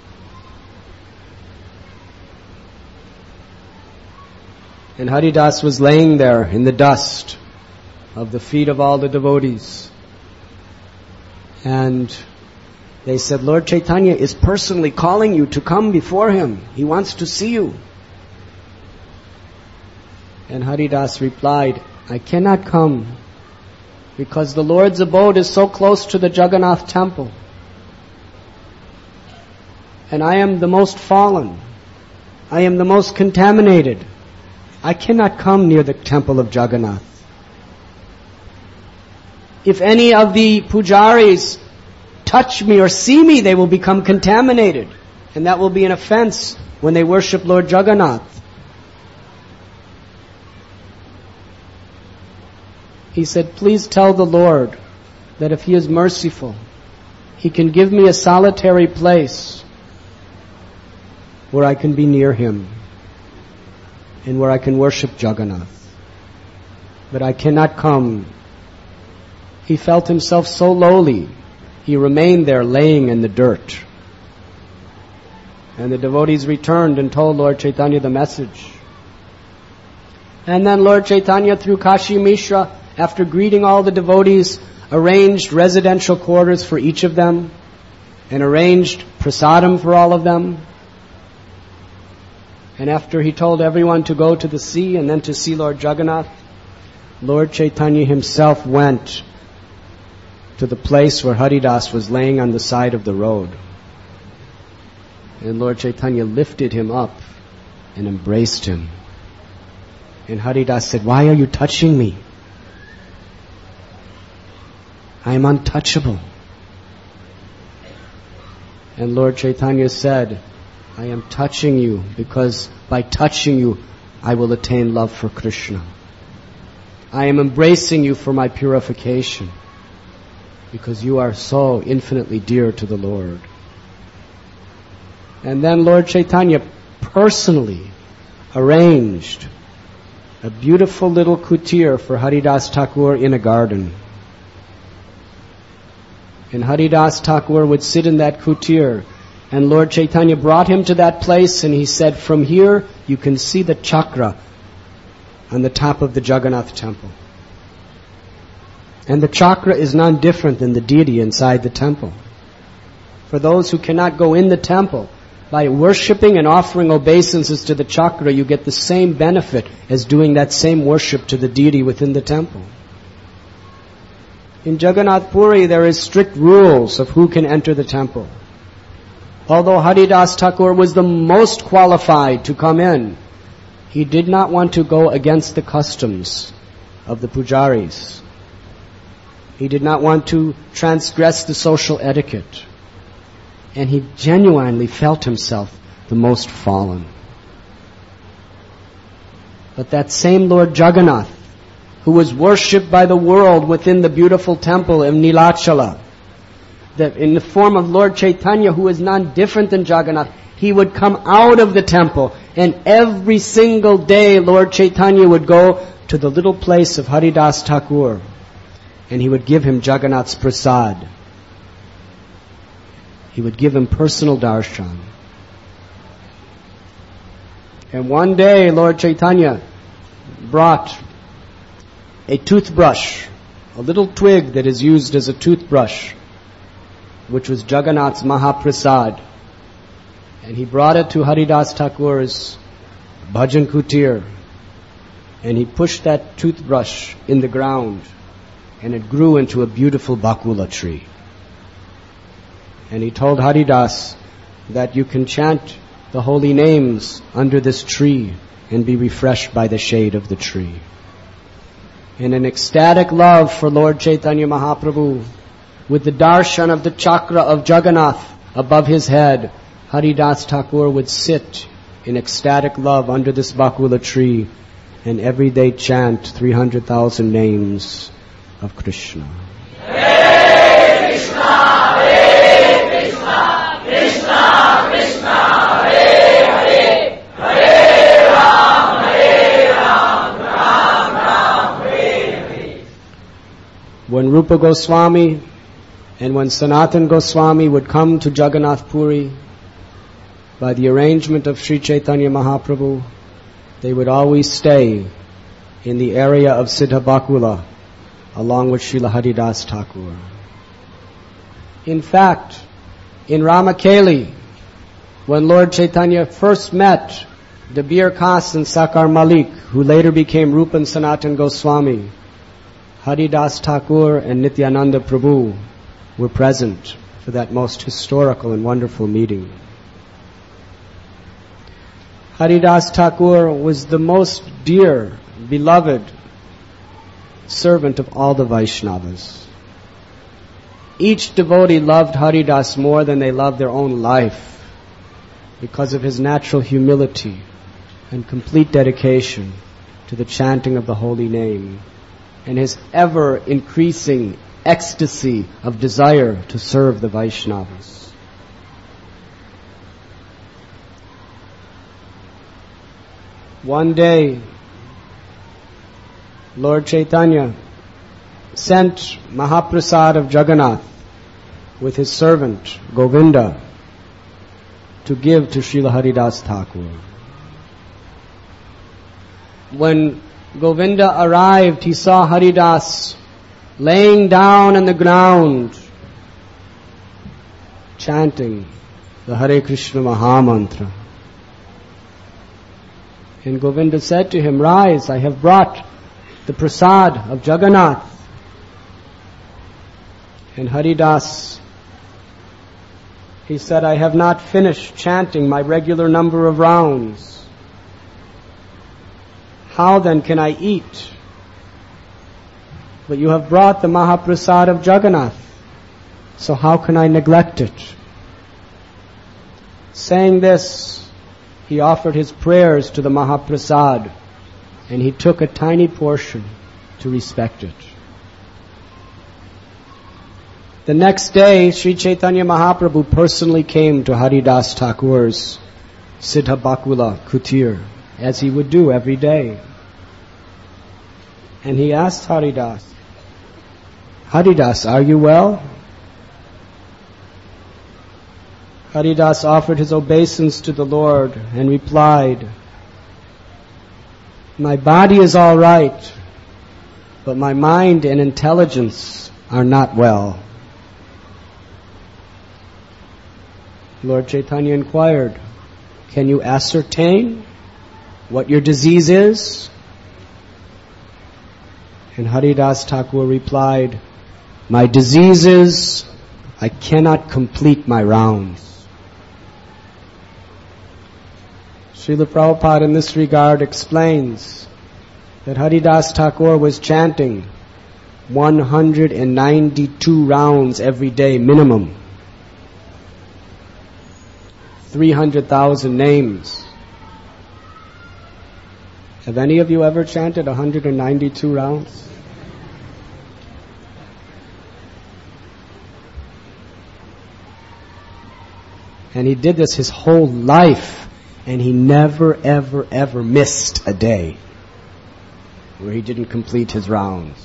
And Haridas was laying there in the dust of the feet of all the devotees. And they said, "Lord Chaitanya is personally calling you to come before him. He wants to see you." And Haridas replied, "I cannot come because the Lord's abode is so close to the Jagannath temple. And I am the most fallen. I am the most contaminated. I cannot come near the temple of Jagannath. If any of the pujaris touch me or see me, they will become contaminated. And that will be an offense when they worship Lord Jagannath." He said, "Please tell the Lord that if He is merciful, He can give me a solitary place where I can be near Him and where I can worship Jagannath. But I cannot come." He felt himself so lowly, he remained there laying in the dirt. And the devotees returned and told Lord Chaitanya the message. And then Lord Chaitanya, through Kashi Mishra, after greeting all the devotees, arranged residential quarters for each of them and arranged prasadam for all of them. And after he told everyone to go to the sea and then to see Lord Jagannath, Lord Chaitanya himself went to the place where Haridas was laying on the side of the road. And Lord Chaitanya lifted him up and embraced him. And Haridas said, "Why are you touching me? I am untouchable." And Lord Chaitanya said, "I am touching you because by touching you, I will attain love for Krishna. I am embracing you for my purification because you are so infinitely dear to the Lord." And then Lord Chaitanya personally arranged a beautiful little kutir for Haridas Thakur in a garden. And Haridas Thakur would sit in that kutir, and Lord Chaitanya brought him to that place, and he said, "From here you can see the chakra on the top of the Jagannath temple. And the chakra is none different than the deity inside the temple. For those who cannot go in the temple, by worshipping and offering obeisances to the chakra, you get the same benefit as doing that same worship to the deity within the temple. In Jagannath Puri, there is strict rules of who can enter the temple. Although Haridas Thakur was the most qualified to come in, he did not want to go against the customs of the pujaris. He did not want to transgress the social etiquette. And he genuinely felt himself the most fallen. But that same Lord Jagannath, who was worshipped by the world within the beautiful temple of Nilachala, that in the form of Lord Chaitanya, who is none different than Jagannath, he would come out of the temple, and every single day Lord Chaitanya would go to the little place of Haridas Thakur, and he would give him Jagannath's prasad. He would give him personal darshan. And one day Lord Chaitanya brought a toothbrush, a little twig that is used as a toothbrush, which was Jagannath's Mahaprasad. And he brought it to Haridas Thakur's bhajan kutir. And he pushed that toothbrush in the ground, and it grew into a beautiful bakula tree. And he told Haridas that you can chant the holy names under this tree and be refreshed by the shade of the tree. In an ecstatic love for Lord Chaitanya Mahaprabhu, with the darshan of the chakra of Jagannath above his head, Haridas Thakur would sit in ecstatic love under this bakula tree and every day chant three hundred thousand names of Krishna. Hare Krishna, Hare Krishna, Krishna Krishna, Hare Hare, Hare Ram, Hare Ram, Ram Ram, Hare Hare. When Rupa Goswami and when Sanatan Goswami would come to Jagannath Puri, by the arrangement of Sri Chaitanya Mahaprabhu, they would always stay in the area of Siddha Bakula along with Srila Haridas Thakur. In fact, in Ramakeli, when Lord Chaitanya first met Dabir Khas and Sakar Malik, who later became Rupa and Sanatan Goswami, Haridas Thakur and Nityananda Prabhu were present for that most historical and wonderful meeting. Haridas Thakur was the most dear, beloved servant of all the Vaishnavas. Each devotee loved Haridas more than they loved their own life because of his natural humility and complete dedication to the chanting of the holy name and his ever-increasing ecstasy of desire to serve the Vaishnavas. One day, Lord Chaitanya sent Mahaprasad of Jagannath with his servant Govinda to give to Srila Haridas Thakur. When Govinda arrived, he saw Haridas laying down on the ground, chanting the Hare Krishna Mahamantra. And Govinda said to him, "Rise, I have brought the prasad of Jagannath." And Haridas, he said, "I have not finished chanting my regular number of rounds. How then can I eat? But you have brought the Mahaprasad of Jagannath, so how can I neglect it?" Saying this, he offered his prayers to the Mahaprasad, and he took a tiny portion to respect it. The next day, Sri Chaitanya Mahaprabhu personally came to Haridas Thakur's Siddha Bakula kutir, as he would do every day. And he asked Haridas, "Haridas, are you well?" Haridas offered his obeisance to the Lord and replied, "My body is all right, but my mind and intelligence are not well." Lord Chaitanya inquired, "Can you ascertain what your disease is?" And Haridas Thakur replied, "My disease is I cannot complete my rounds." Srila Prabhupada in this regard explains that Haridas Thakur was chanting one hundred ninety-two rounds every day minimum. three hundred thousand names. Have any of you ever chanted one hundred ninety-two rounds? And he did this his whole life. And he never, ever, ever missed a day where he didn't complete his rounds.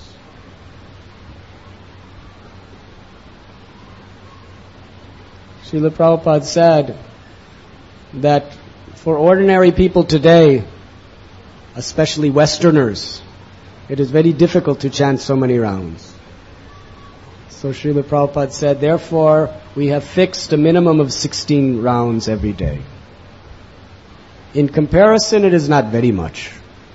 Srila Prabhupada said that for ordinary people today, especially Westerners, it is very difficult to chant so many rounds. So Srila Prabhupada said, therefore, we have fixed a minimum of sixteen rounds every day. In comparison, it is not very much.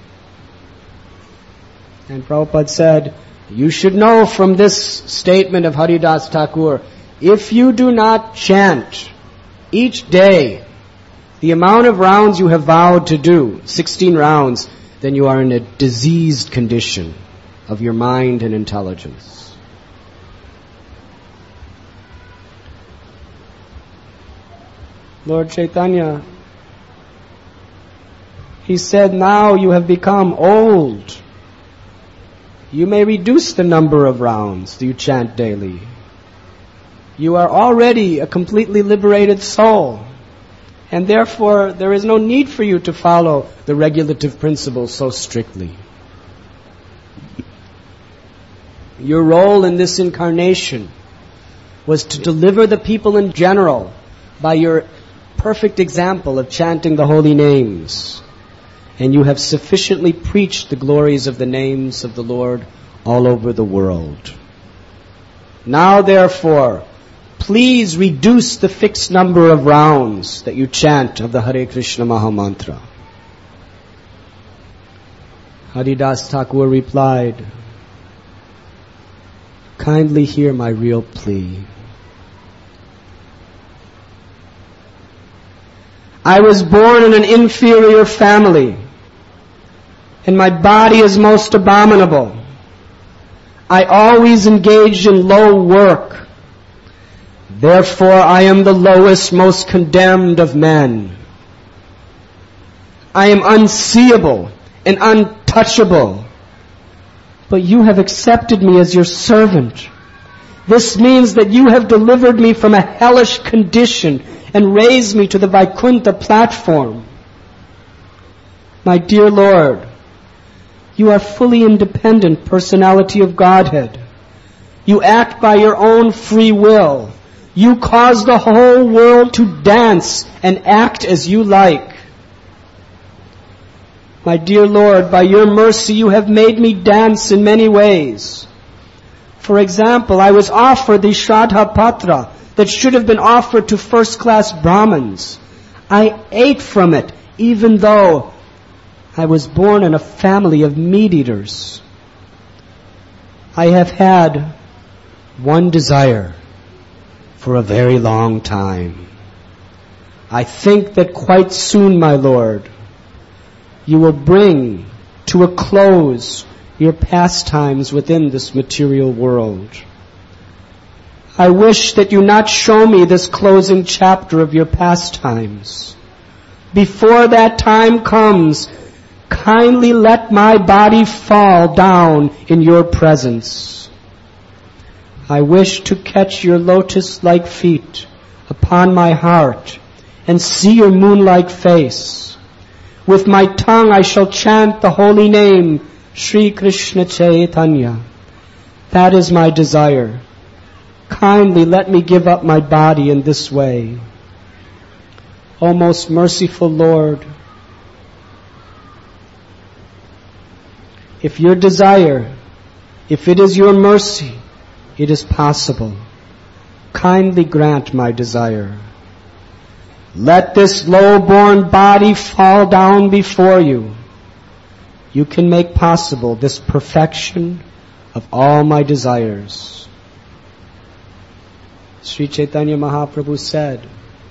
And Prabhupada said, you should know from this statement of Haridas Thakur, if you do not chant each day the amount of rounds you have vowed to do, sixteen rounds, then you are in a diseased condition of your mind and intelligence. Lord Chaitanya, he said, now you have become old. You may reduce the number of rounds you chant daily. You are already a completely liberated soul. And therefore, there is no need for you to follow the regulative principles so strictly. Your role in this incarnation was to deliver the people in general by your perfect example of chanting the holy names. And you have sufficiently preached the glories of the names of the Lord all over the world. Now, therefore, please reduce the fixed number of rounds that you chant of the Hare Krishna Mahamantra. Haridas Thakur replied, kindly hear my real plea. I was born in an inferior family, and my body is most abominable. I always engaged in low work. Therefore, I am the lowest, most condemned of men. I am unseeable and untouchable. But you have accepted me as your servant. This means that you have delivered me from a hellish condition and raised me to the Vaikuntha platform. My dear Lord, you are fully independent personality of Godhead. You act by your own free will. You cause the whole world to dance and act as you like. My dear Lord, by your mercy you have made me dance in many ways. For example, I was offered the Shraddha Patra that should have been offered to first-class Brahmins. I ate from it, even though I was born in a family of meat-eaters. I have had one desire for a very long time. I think that quite soon, my Lord, you will bring to a close your pastimes within this material world. I wish that you not show me this closing chapter of your pastimes. Before that time comes, kindly let my body fall down in your presence. I wish to catch your lotus-like feet upon my heart and see your moon-like face. With my tongue I shall chant the holy name, Shri Krishna Chaitanya. That is my desire. Kindly let me give up my body in this way. O most merciful Lord, if your desire, if it is your mercy, it is possible. Kindly grant my desire. Let this low-born body fall down before you. You can make possible this perfection of all my desires. Sri Chaitanya Mahaprabhu said,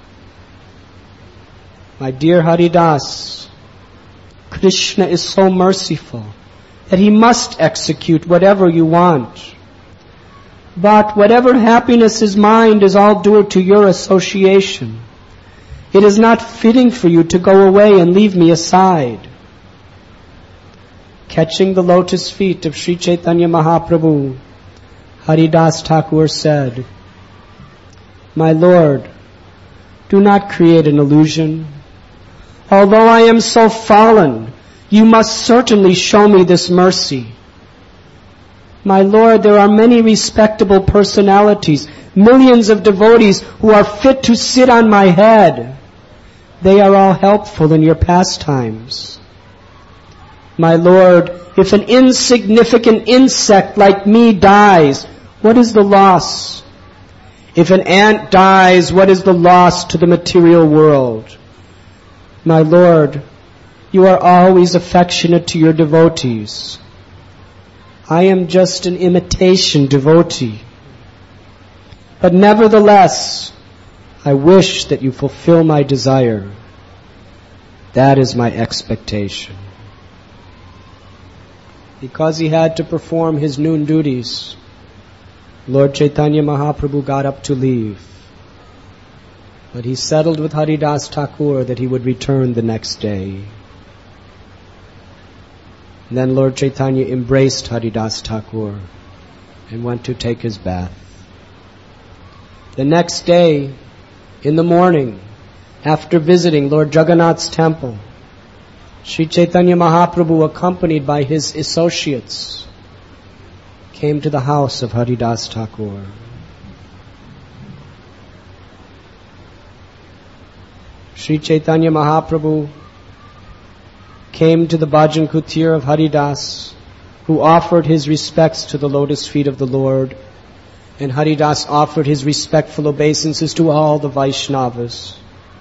my dear Haridas, Krishna is so merciful that he must execute whatever you want. But whatever happiness is mine is all due to your association. It is not fitting for you to go away and leave me aside. Catching the lotus feet of Sri Chaitanya Mahaprabhu, Haridas Thakur said, my Lord, do not create an illusion. Although I am so fallen, you must certainly show me this mercy. My Lord, there are many respectable personalities, millions of devotees who are fit to sit on my head. They are all helpful in your pastimes. My Lord, if an insignificant insect like me dies, what is the loss? If an ant dies, what is the loss to the material world? My Lord, you are always affectionate to your devotees. I am just an imitation devotee. But nevertheless, I wish that you fulfill my desire. That is my expectation. Because he had to perform his noon duties, Lord Chaitanya Mahaprabhu got up to leave. But he settled with Haridas Thakur that he would return the next day. And then Lord Chaitanya embraced Haridas Thakur and went to take his bath. The next day, in the morning, after visiting Lord Jagannath's temple, Sri Chaitanya Mahaprabhu, accompanied by his associates, came to the house of Haridas Thakur. Sri Chaitanya Mahaprabhu came to the Bhajan Kutir of Haridas, who offered his respects to the lotus feet of the Lord, and Haridas offered his respectful obeisances to all the Vaishnavas.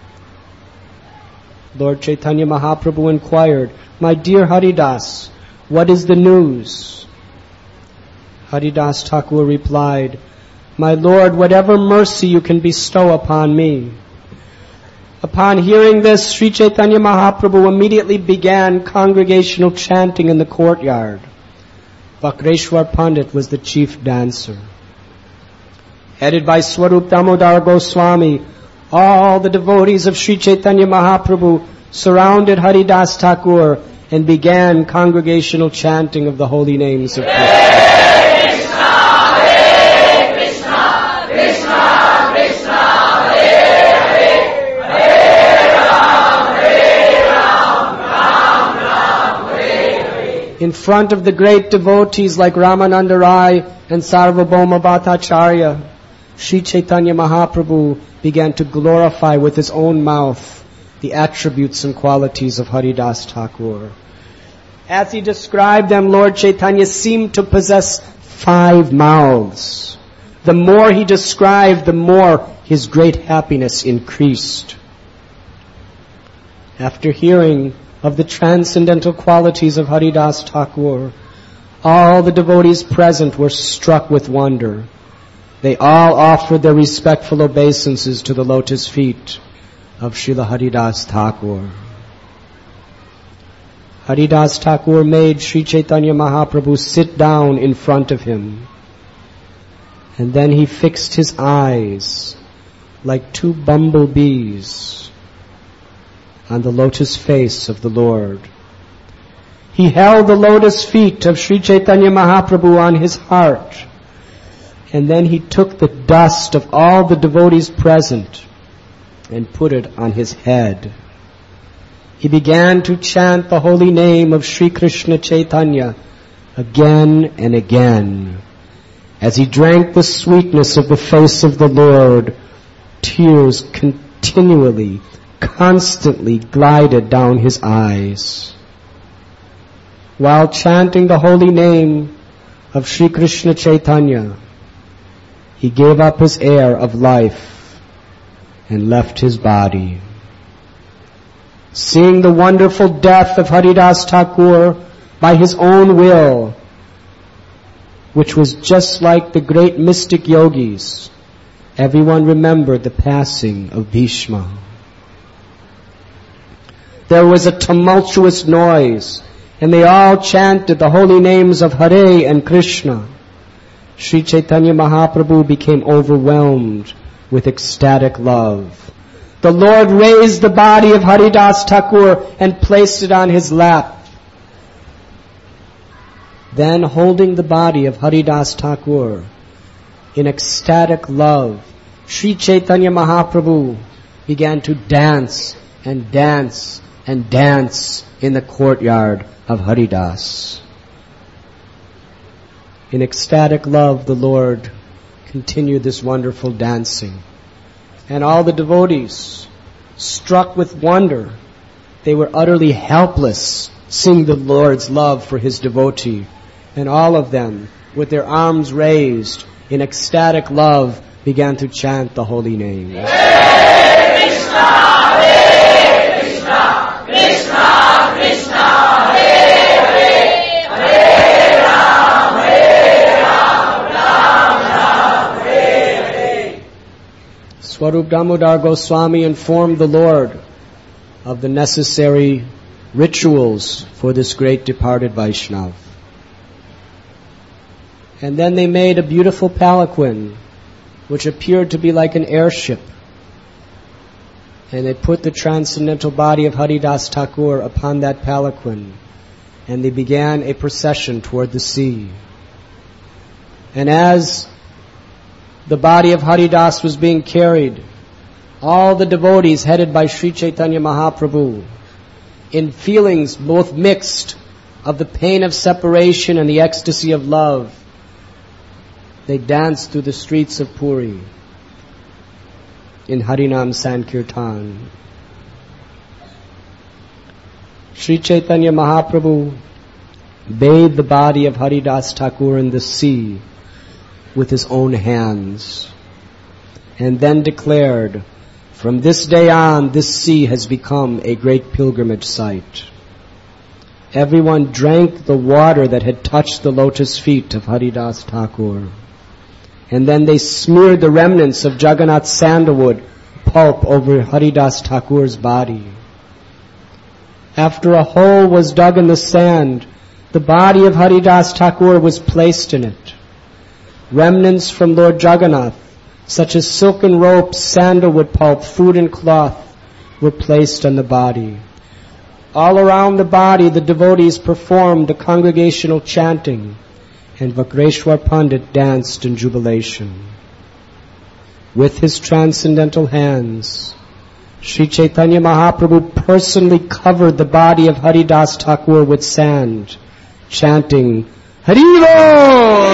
Lord Chaitanya Mahaprabhu inquired, "My dear Haridas, what is the news?" Haridas Thakur replied, "My Lord, whatever mercy you can bestow upon me." Upon hearing this, Sri Chaitanya Mahaprabhu immediately began congregational chanting in the courtyard. Vakreshwar Pandit was the chief dancer. Headed by Swarup Damodar Goswami, all the devotees of Sri Chaitanya Mahaprabhu surrounded Haridas Thakur and began congregational chanting of the holy names of Krishna. In front of the great devotees like Ramananda Rai and Sarvabhauma Bhattacharya, Sri Chaitanya Mahaprabhu began to glorify with his own mouth the attributes and qualities of Haridas Thakur. As he described them, Lord Chaitanya seemed to possess five mouths. The more he described, the more his great happiness increased. After hearing of the transcendental qualities of Haridas Thakur, all the devotees present were struck with wonder. They all offered their respectful obeisances to the lotus feet of Srila Haridas Thakur. Haridas Thakur made Sri Chaitanya Mahaprabhu sit down in front of him, and then he fixed his eyes like two bumblebees on the lotus face of the Lord. He held the lotus feet of Sri Chaitanya Mahaprabhu on his heart, and then he took the dust of all the devotees present and put it on his head. He began to chant the holy name of Sri Krishna Chaitanya again and again. As he drank the sweetness of the face of the Lord, tears continually constantly glided down his eyes. While chanting the holy name of Sri Krishna Chaitanya, he gave up his air of life and left his body. Seeing the wonderful death of Haridas Thakur by his own will, which was just like the great mystic yogis, everyone remembered the passing of Bhishma. There was a tumultuous noise, and they all chanted the holy names of Hare and Krishna. Sri Chaitanya Mahaprabhu became overwhelmed with ecstatic love. The Lord raised the body of Haridas Thakur and placed it on his lap. Then, holding the body of Haridas Thakur in ecstatic love, Sri Chaitanya Mahaprabhu began to dance and dance and dance in the courtyard of Haridas. In ecstatic love, the Lord continued this wonderful dancing. And all the devotees, struck with wonder, they were utterly helpless seeing the Lord's love for his devotee. And all of them, with their arms raised, in ecstatic love, began to chant the holy name. Hare Krishna, Hare Krishna, Krishna Krishna, Hare Hare, Hare Ram, Hare Ram, Ram Ram, Hare Hare. Swarup Damodar Goswami informed the Lord of the necessary rituals for this great departed Vaishnava. And then they made a beautiful palanquin, which appeared to be like an airship. And they put the transcendental body of Haridas Thakur upon that palanquin, and they began a procession toward the sea. And as the body of Haridas was being carried, all the devotees headed by Sri Chaitanya Mahaprabhu, in feelings both mixed of the pain of separation and the ecstasy of love, they danced through the streets of Puri in Harinam Sankirtan. Sri Chaitanya Mahaprabhu bathed the body of Haridas Thakur in the sea with his own hands, and then declared, "From this day on, this sea has become a great pilgrimage site." Everyone drank the water that had touched the lotus feet of Haridas Thakur. And then they smeared the remnants of Jagannath sandalwood pulp over Haridas Thakur's body. After a hole was dug in the sand, the body of Haridas Thakur was placed in it. Remnants from Lord Jagannath, such as silken ropes, sandalwood pulp, food and cloth, were placed on the body. All around the body, the devotees performed the congregational chanting, and Vakreshwar Pandit danced in jubilation. With his transcendental hands, Sri Chaitanya Mahaprabhu personally covered the body of Haridas Thakur with sand, chanting, "Haribo!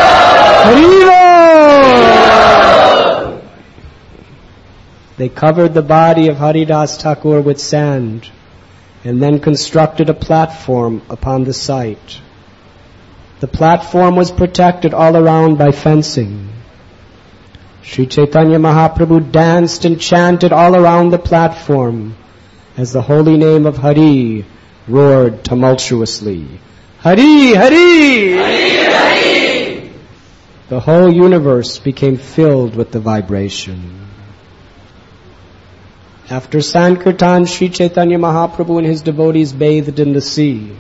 Haribo!" They covered the body of Haridas Thakur with sand, and then constructed a platform upon the site. The platform was protected all around by fencing. Sri Chaitanya Mahaprabhu danced and chanted all around the platform as the holy name of Hari roared tumultuously. Hari, Hari! Hari, Hari! The whole universe became filled with the vibration. After Sankirtan, Sri Chaitanya Mahaprabhu and his devotees bathed in the sea,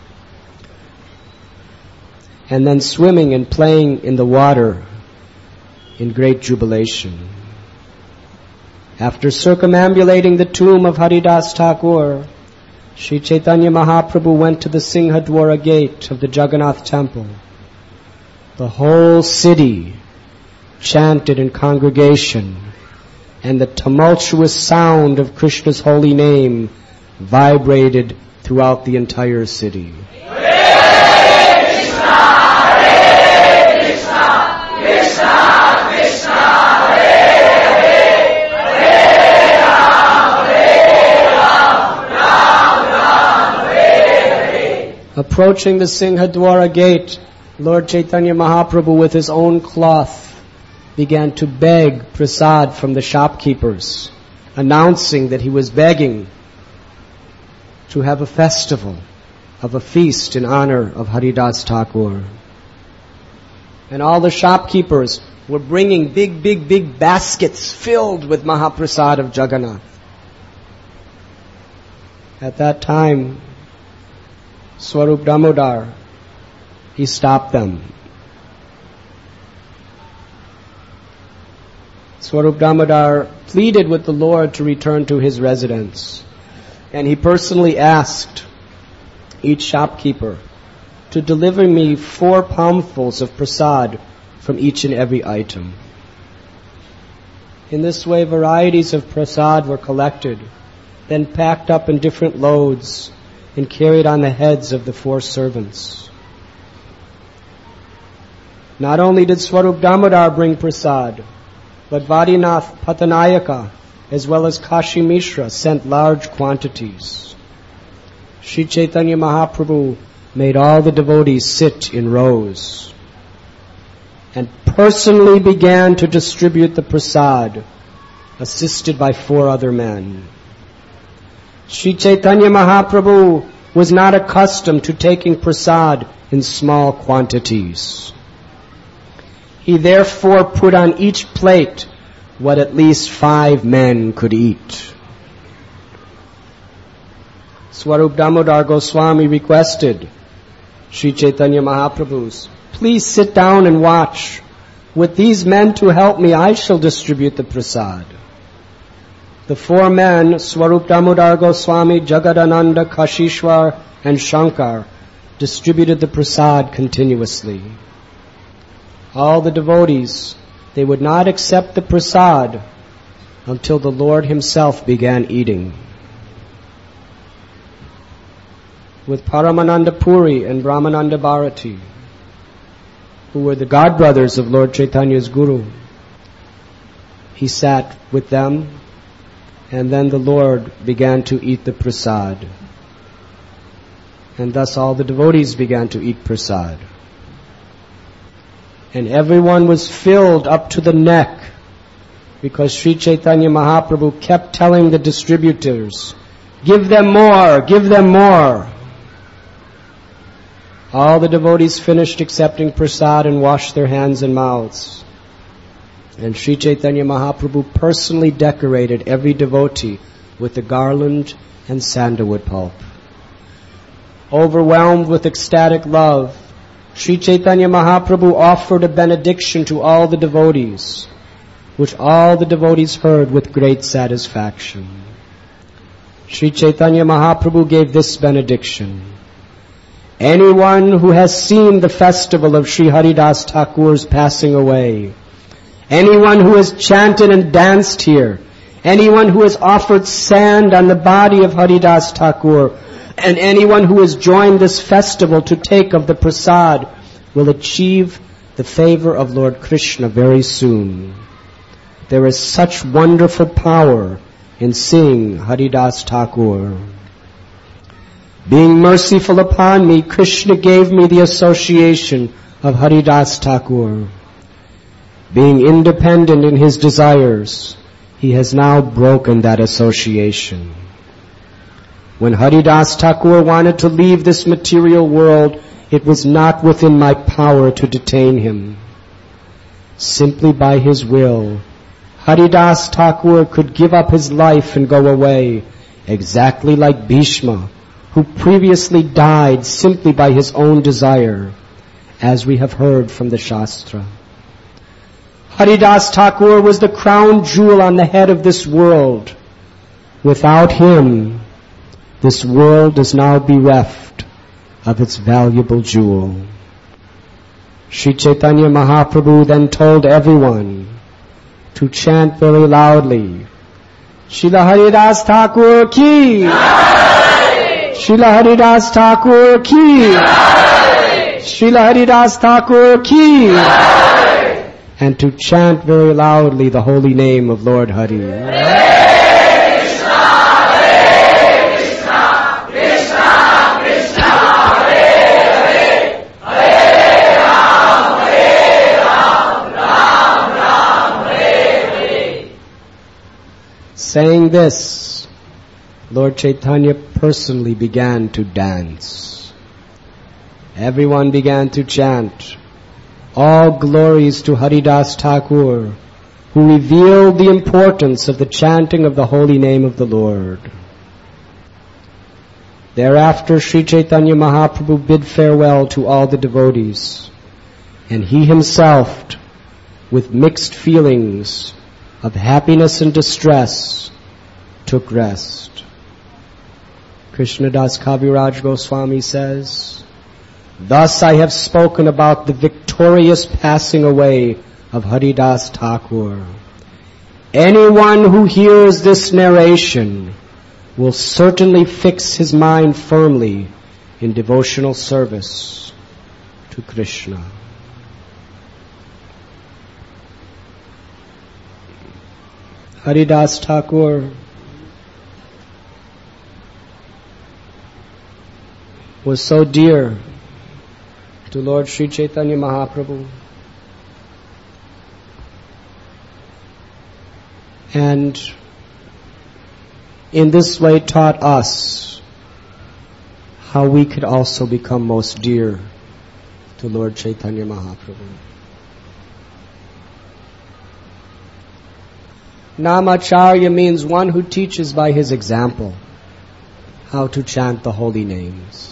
and then swimming and playing in the water in great jubilation. After circumambulating the tomb of Haridas Thakur, Sri Chaitanya Mahaprabhu went to the Singhadwara gate of the Jagannath temple. The whole city chanted in congregation, and the tumultuous sound of Krishna's holy name vibrated throughout the entire city. Approaching the Singhadwara gate, Lord Chaitanya Mahaprabhu with his own cloth began to beg prasad from the shopkeepers, announcing that he was begging to have a festival of a feast in honor of Haridas Thakur. And all the shopkeepers were bringing big, big, big baskets filled with Mahaprasad of Jagannath. At that time, Swarup Damodar, he stopped them. Swarup Damodar pleaded with the Lord to return to his residence, and he personally asked each shopkeeper to deliver me four palmfuls of prasad from each and every item. In this way, varieties of prasad were collected, then packed up in different loads and carried on the heads of the four servants. Not only did Swarup Damodar bring prasad, but Vadinath Patanayaka as well as Kashi Mishra sent large quantities. Sri Chaitanya Mahaprabhu made all the devotees sit in rows and personally began to distribute the prasad, assisted by four other men. Sri Chaitanya Mahaprabhu was not accustomed to taking prasad in small quantities. He therefore put on each plate what at least five men could eat. Swarup Damodar Goswami requested Sri Chaitanya Mahaprabhu, "Please sit down and watch. With these men to help me, I shall distribute the prasad." the four men, Swarup Damodar Goswami, Jagadananda, Kashishwar, and Shankar, distributed the prasad continuously. All the devotees, they would not accept the prasad until the Lord himself began eating. With Paramananda Puri and Brahmananda Bharati, who were the godbrothers of Lord Chaitanya's Guru, he sat with them, and then the Lord began to eat the prasad. And thus all the devotees began to eat prasad. And everyone was filled up to the neck, because Sri Chaitanya Mahaprabhu kept telling the distributors, give them more, give them more. All the devotees finished accepting prasad and washed their hands and mouths. And Sri Chaitanya Mahaprabhu personally decorated every devotee with the garland and sandalwood pulp. Overwhelmed with ecstatic love, Sri Chaitanya Mahaprabhu offered a benediction to all the devotees, which all the devotees heard with great satisfaction. Sri Chaitanya Mahaprabhu gave this benediction: anyone who has seen the festival of Sri Haridas Thakur's passing away, anyone who has chanted and danced here, anyone who has offered sand on the body of Haridas Thakur, and anyone who has joined this festival to take of the prasad will achieve the favor of Lord Krishna very soon. There is such wonderful power in seeing Haridas Thakur. Being merciful upon me, Krishna gave me the association of Haridas Thakur. Being independent in his desires, he has now broken that association. When Haridas Thakur wanted to leave this material world, it was not within my power to detain him. Simply by his will, Haridas Thakur could give up his life and go away, exactly like Bhishma, who previously died simply by his own desire, as we have heard from the Shastra. Haridas Thakur was the crown jewel on the head of this world. Without him, this world is now bereft of its valuable jewel. Sri Chaitanya Mahaprabhu then told everyone to chant very loudly, Srila Haridas Thakur ki! Srila Haridas Thakur ki! Srila Haridas Thakur ki! And to chant very loudly the holy name of Lord Hari. Saying this, Lord Chaitanya personally began to dance. Everyone began to chant, all glories to Haridas Thakur, who revealed the importance of the chanting of the holy name of the Lord. Thereafter, Sri Chaitanya Mahaprabhu bid farewell to all the devotees, and he himself, with mixed feelings of happiness and distress, took rest. Krishnadas Kaviraj Goswami says, thus I have spoken about the victorious passing away of Haridas Thakur. Anyone who hears this narration will certainly fix his mind firmly in devotional service to Krishna. Haridas Thakur was so dear to Lord Sri Chaitanya Mahaprabhu, and in this way taught us how we could also become most dear to Lord Chaitanya Mahaprabhu. Namacharya means one who teaches by his example how to chant the holy names.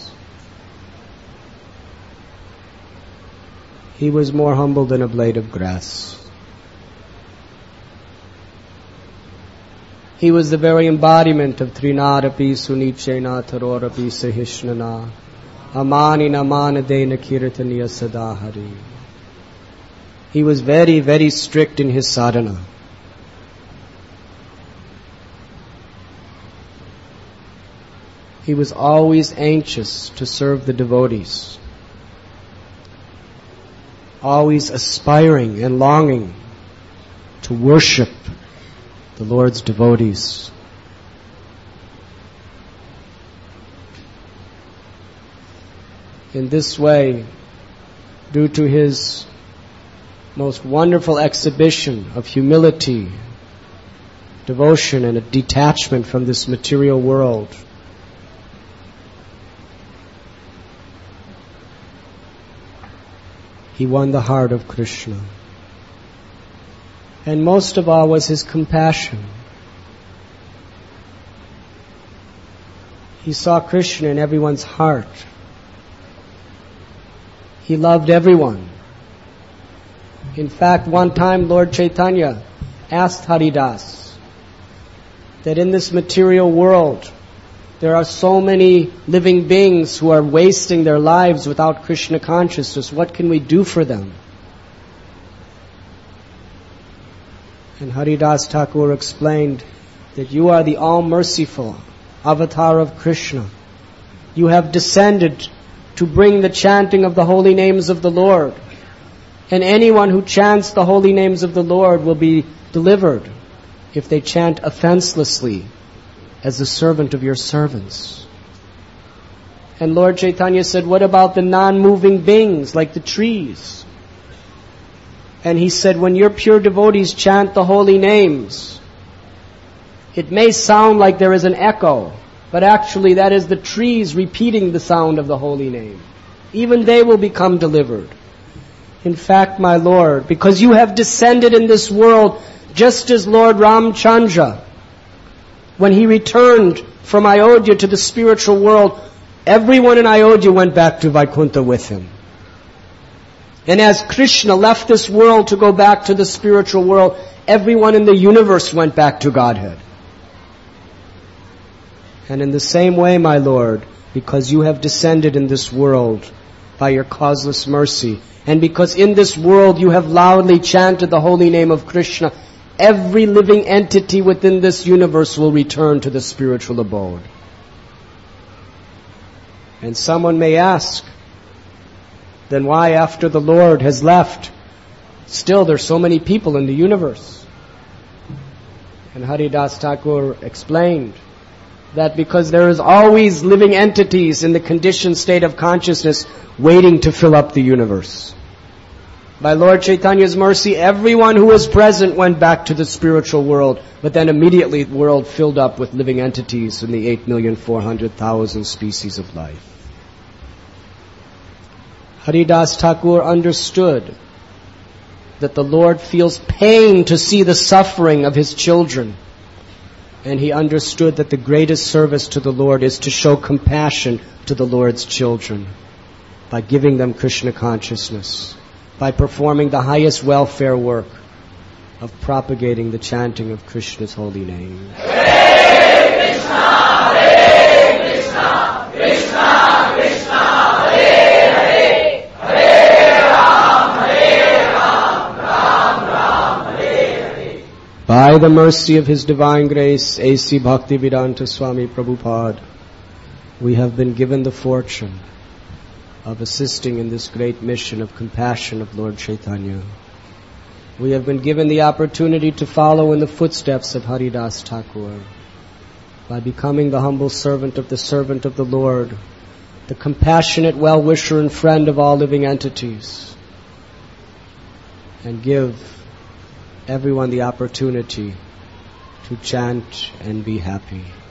He was more humble than a blade of grass. He was the very embodiment of Trinadapi Sunichena Tarorapi Sahishnana Amani Namana Dena Kirtaniya Sadahari. He was very, very strict in his sadhana. He was always anxious to serve the devotees, always aspiring and longing to worship the Lord's devotees. In this way, due to his most wonderful exhibition of humility, devotion, and a detachment from this material world, he won the heart of Krishna. And most of all was his compassion. He saw Krishna in everyone's heart. He loved everyone. In fact, one time Lord Chaitanya asked Haridas that in this material world there are so many living beings who are wasting their lives without Krishna consciousness. What can we do for them? And Haridas Thakur explained that you are the all-merciful avatar of Krishna. You have descended to bring the chanting of the holy names of the Lord. And anyone who chants the holy names of the Lord will be delivered if they chant offenselessly as the servant of your servants. And Lord Chaitanya said, what about the non-moving beings like the trees? And he said, when your pure devotees chant the holy names, it may sound like there is an echo, but actually that is the trees repeating the sound of the holy name. Even they will become delivered. In fact, my Lord, because you have descended in this world just as Lord Ramchandra, when he returned from Ayodhya to the spiritual world, everyone in Ayodhya went back to Vaikuntha with him. And as Krishna left this world to go back to the spiritual world, everyone in the universe went back to Godhead. And in the same way, my Lord, because you have descended in this world by your causeless mercy, and because in this world you have loudly chanted the holy name of Krishna, every living entity within this universe will return to the spiritual abode. And someone may ask, then why after the Lord has left, still there's so many people in the universe? And Haridas Thakur explained that because there is always living entities in the conditioned state of consciousness waiting to fill up the universe. By Lord Chaitanya's mercy, everyone who was present went back to the spiritual world, but then immediately the world filled up with living entities in the eight million four hundred thousand species of life. Haridas Thakur understood that the Lord feels pain to see the suffering of His children. And he understood that the greatest service to the Lord is to show compassion to the Lord's children by giving them Krishna consciousness, by performing the highest welfare work of propagating the chanting of Krishna's holy name. Hare Krishna, Hare Krishna, Krishna Krishna, Hare Hare, Hare Ram, Hare Ram, Ram Ram, Hare Hare. By the mercy of His divine grace, A C Bhaktivedanta Swami Prabhupada, we have been given the fortune of assisting in this great mission of compassion of Lord Chaitanya. We have been given the opportunity to follow in the footsteps of Haridas Thakur by becoming the humble servant of the servant of the Lord, the compassionate well-wisher and friend of all living entities, and give everyone the opportunity to chant and be happy.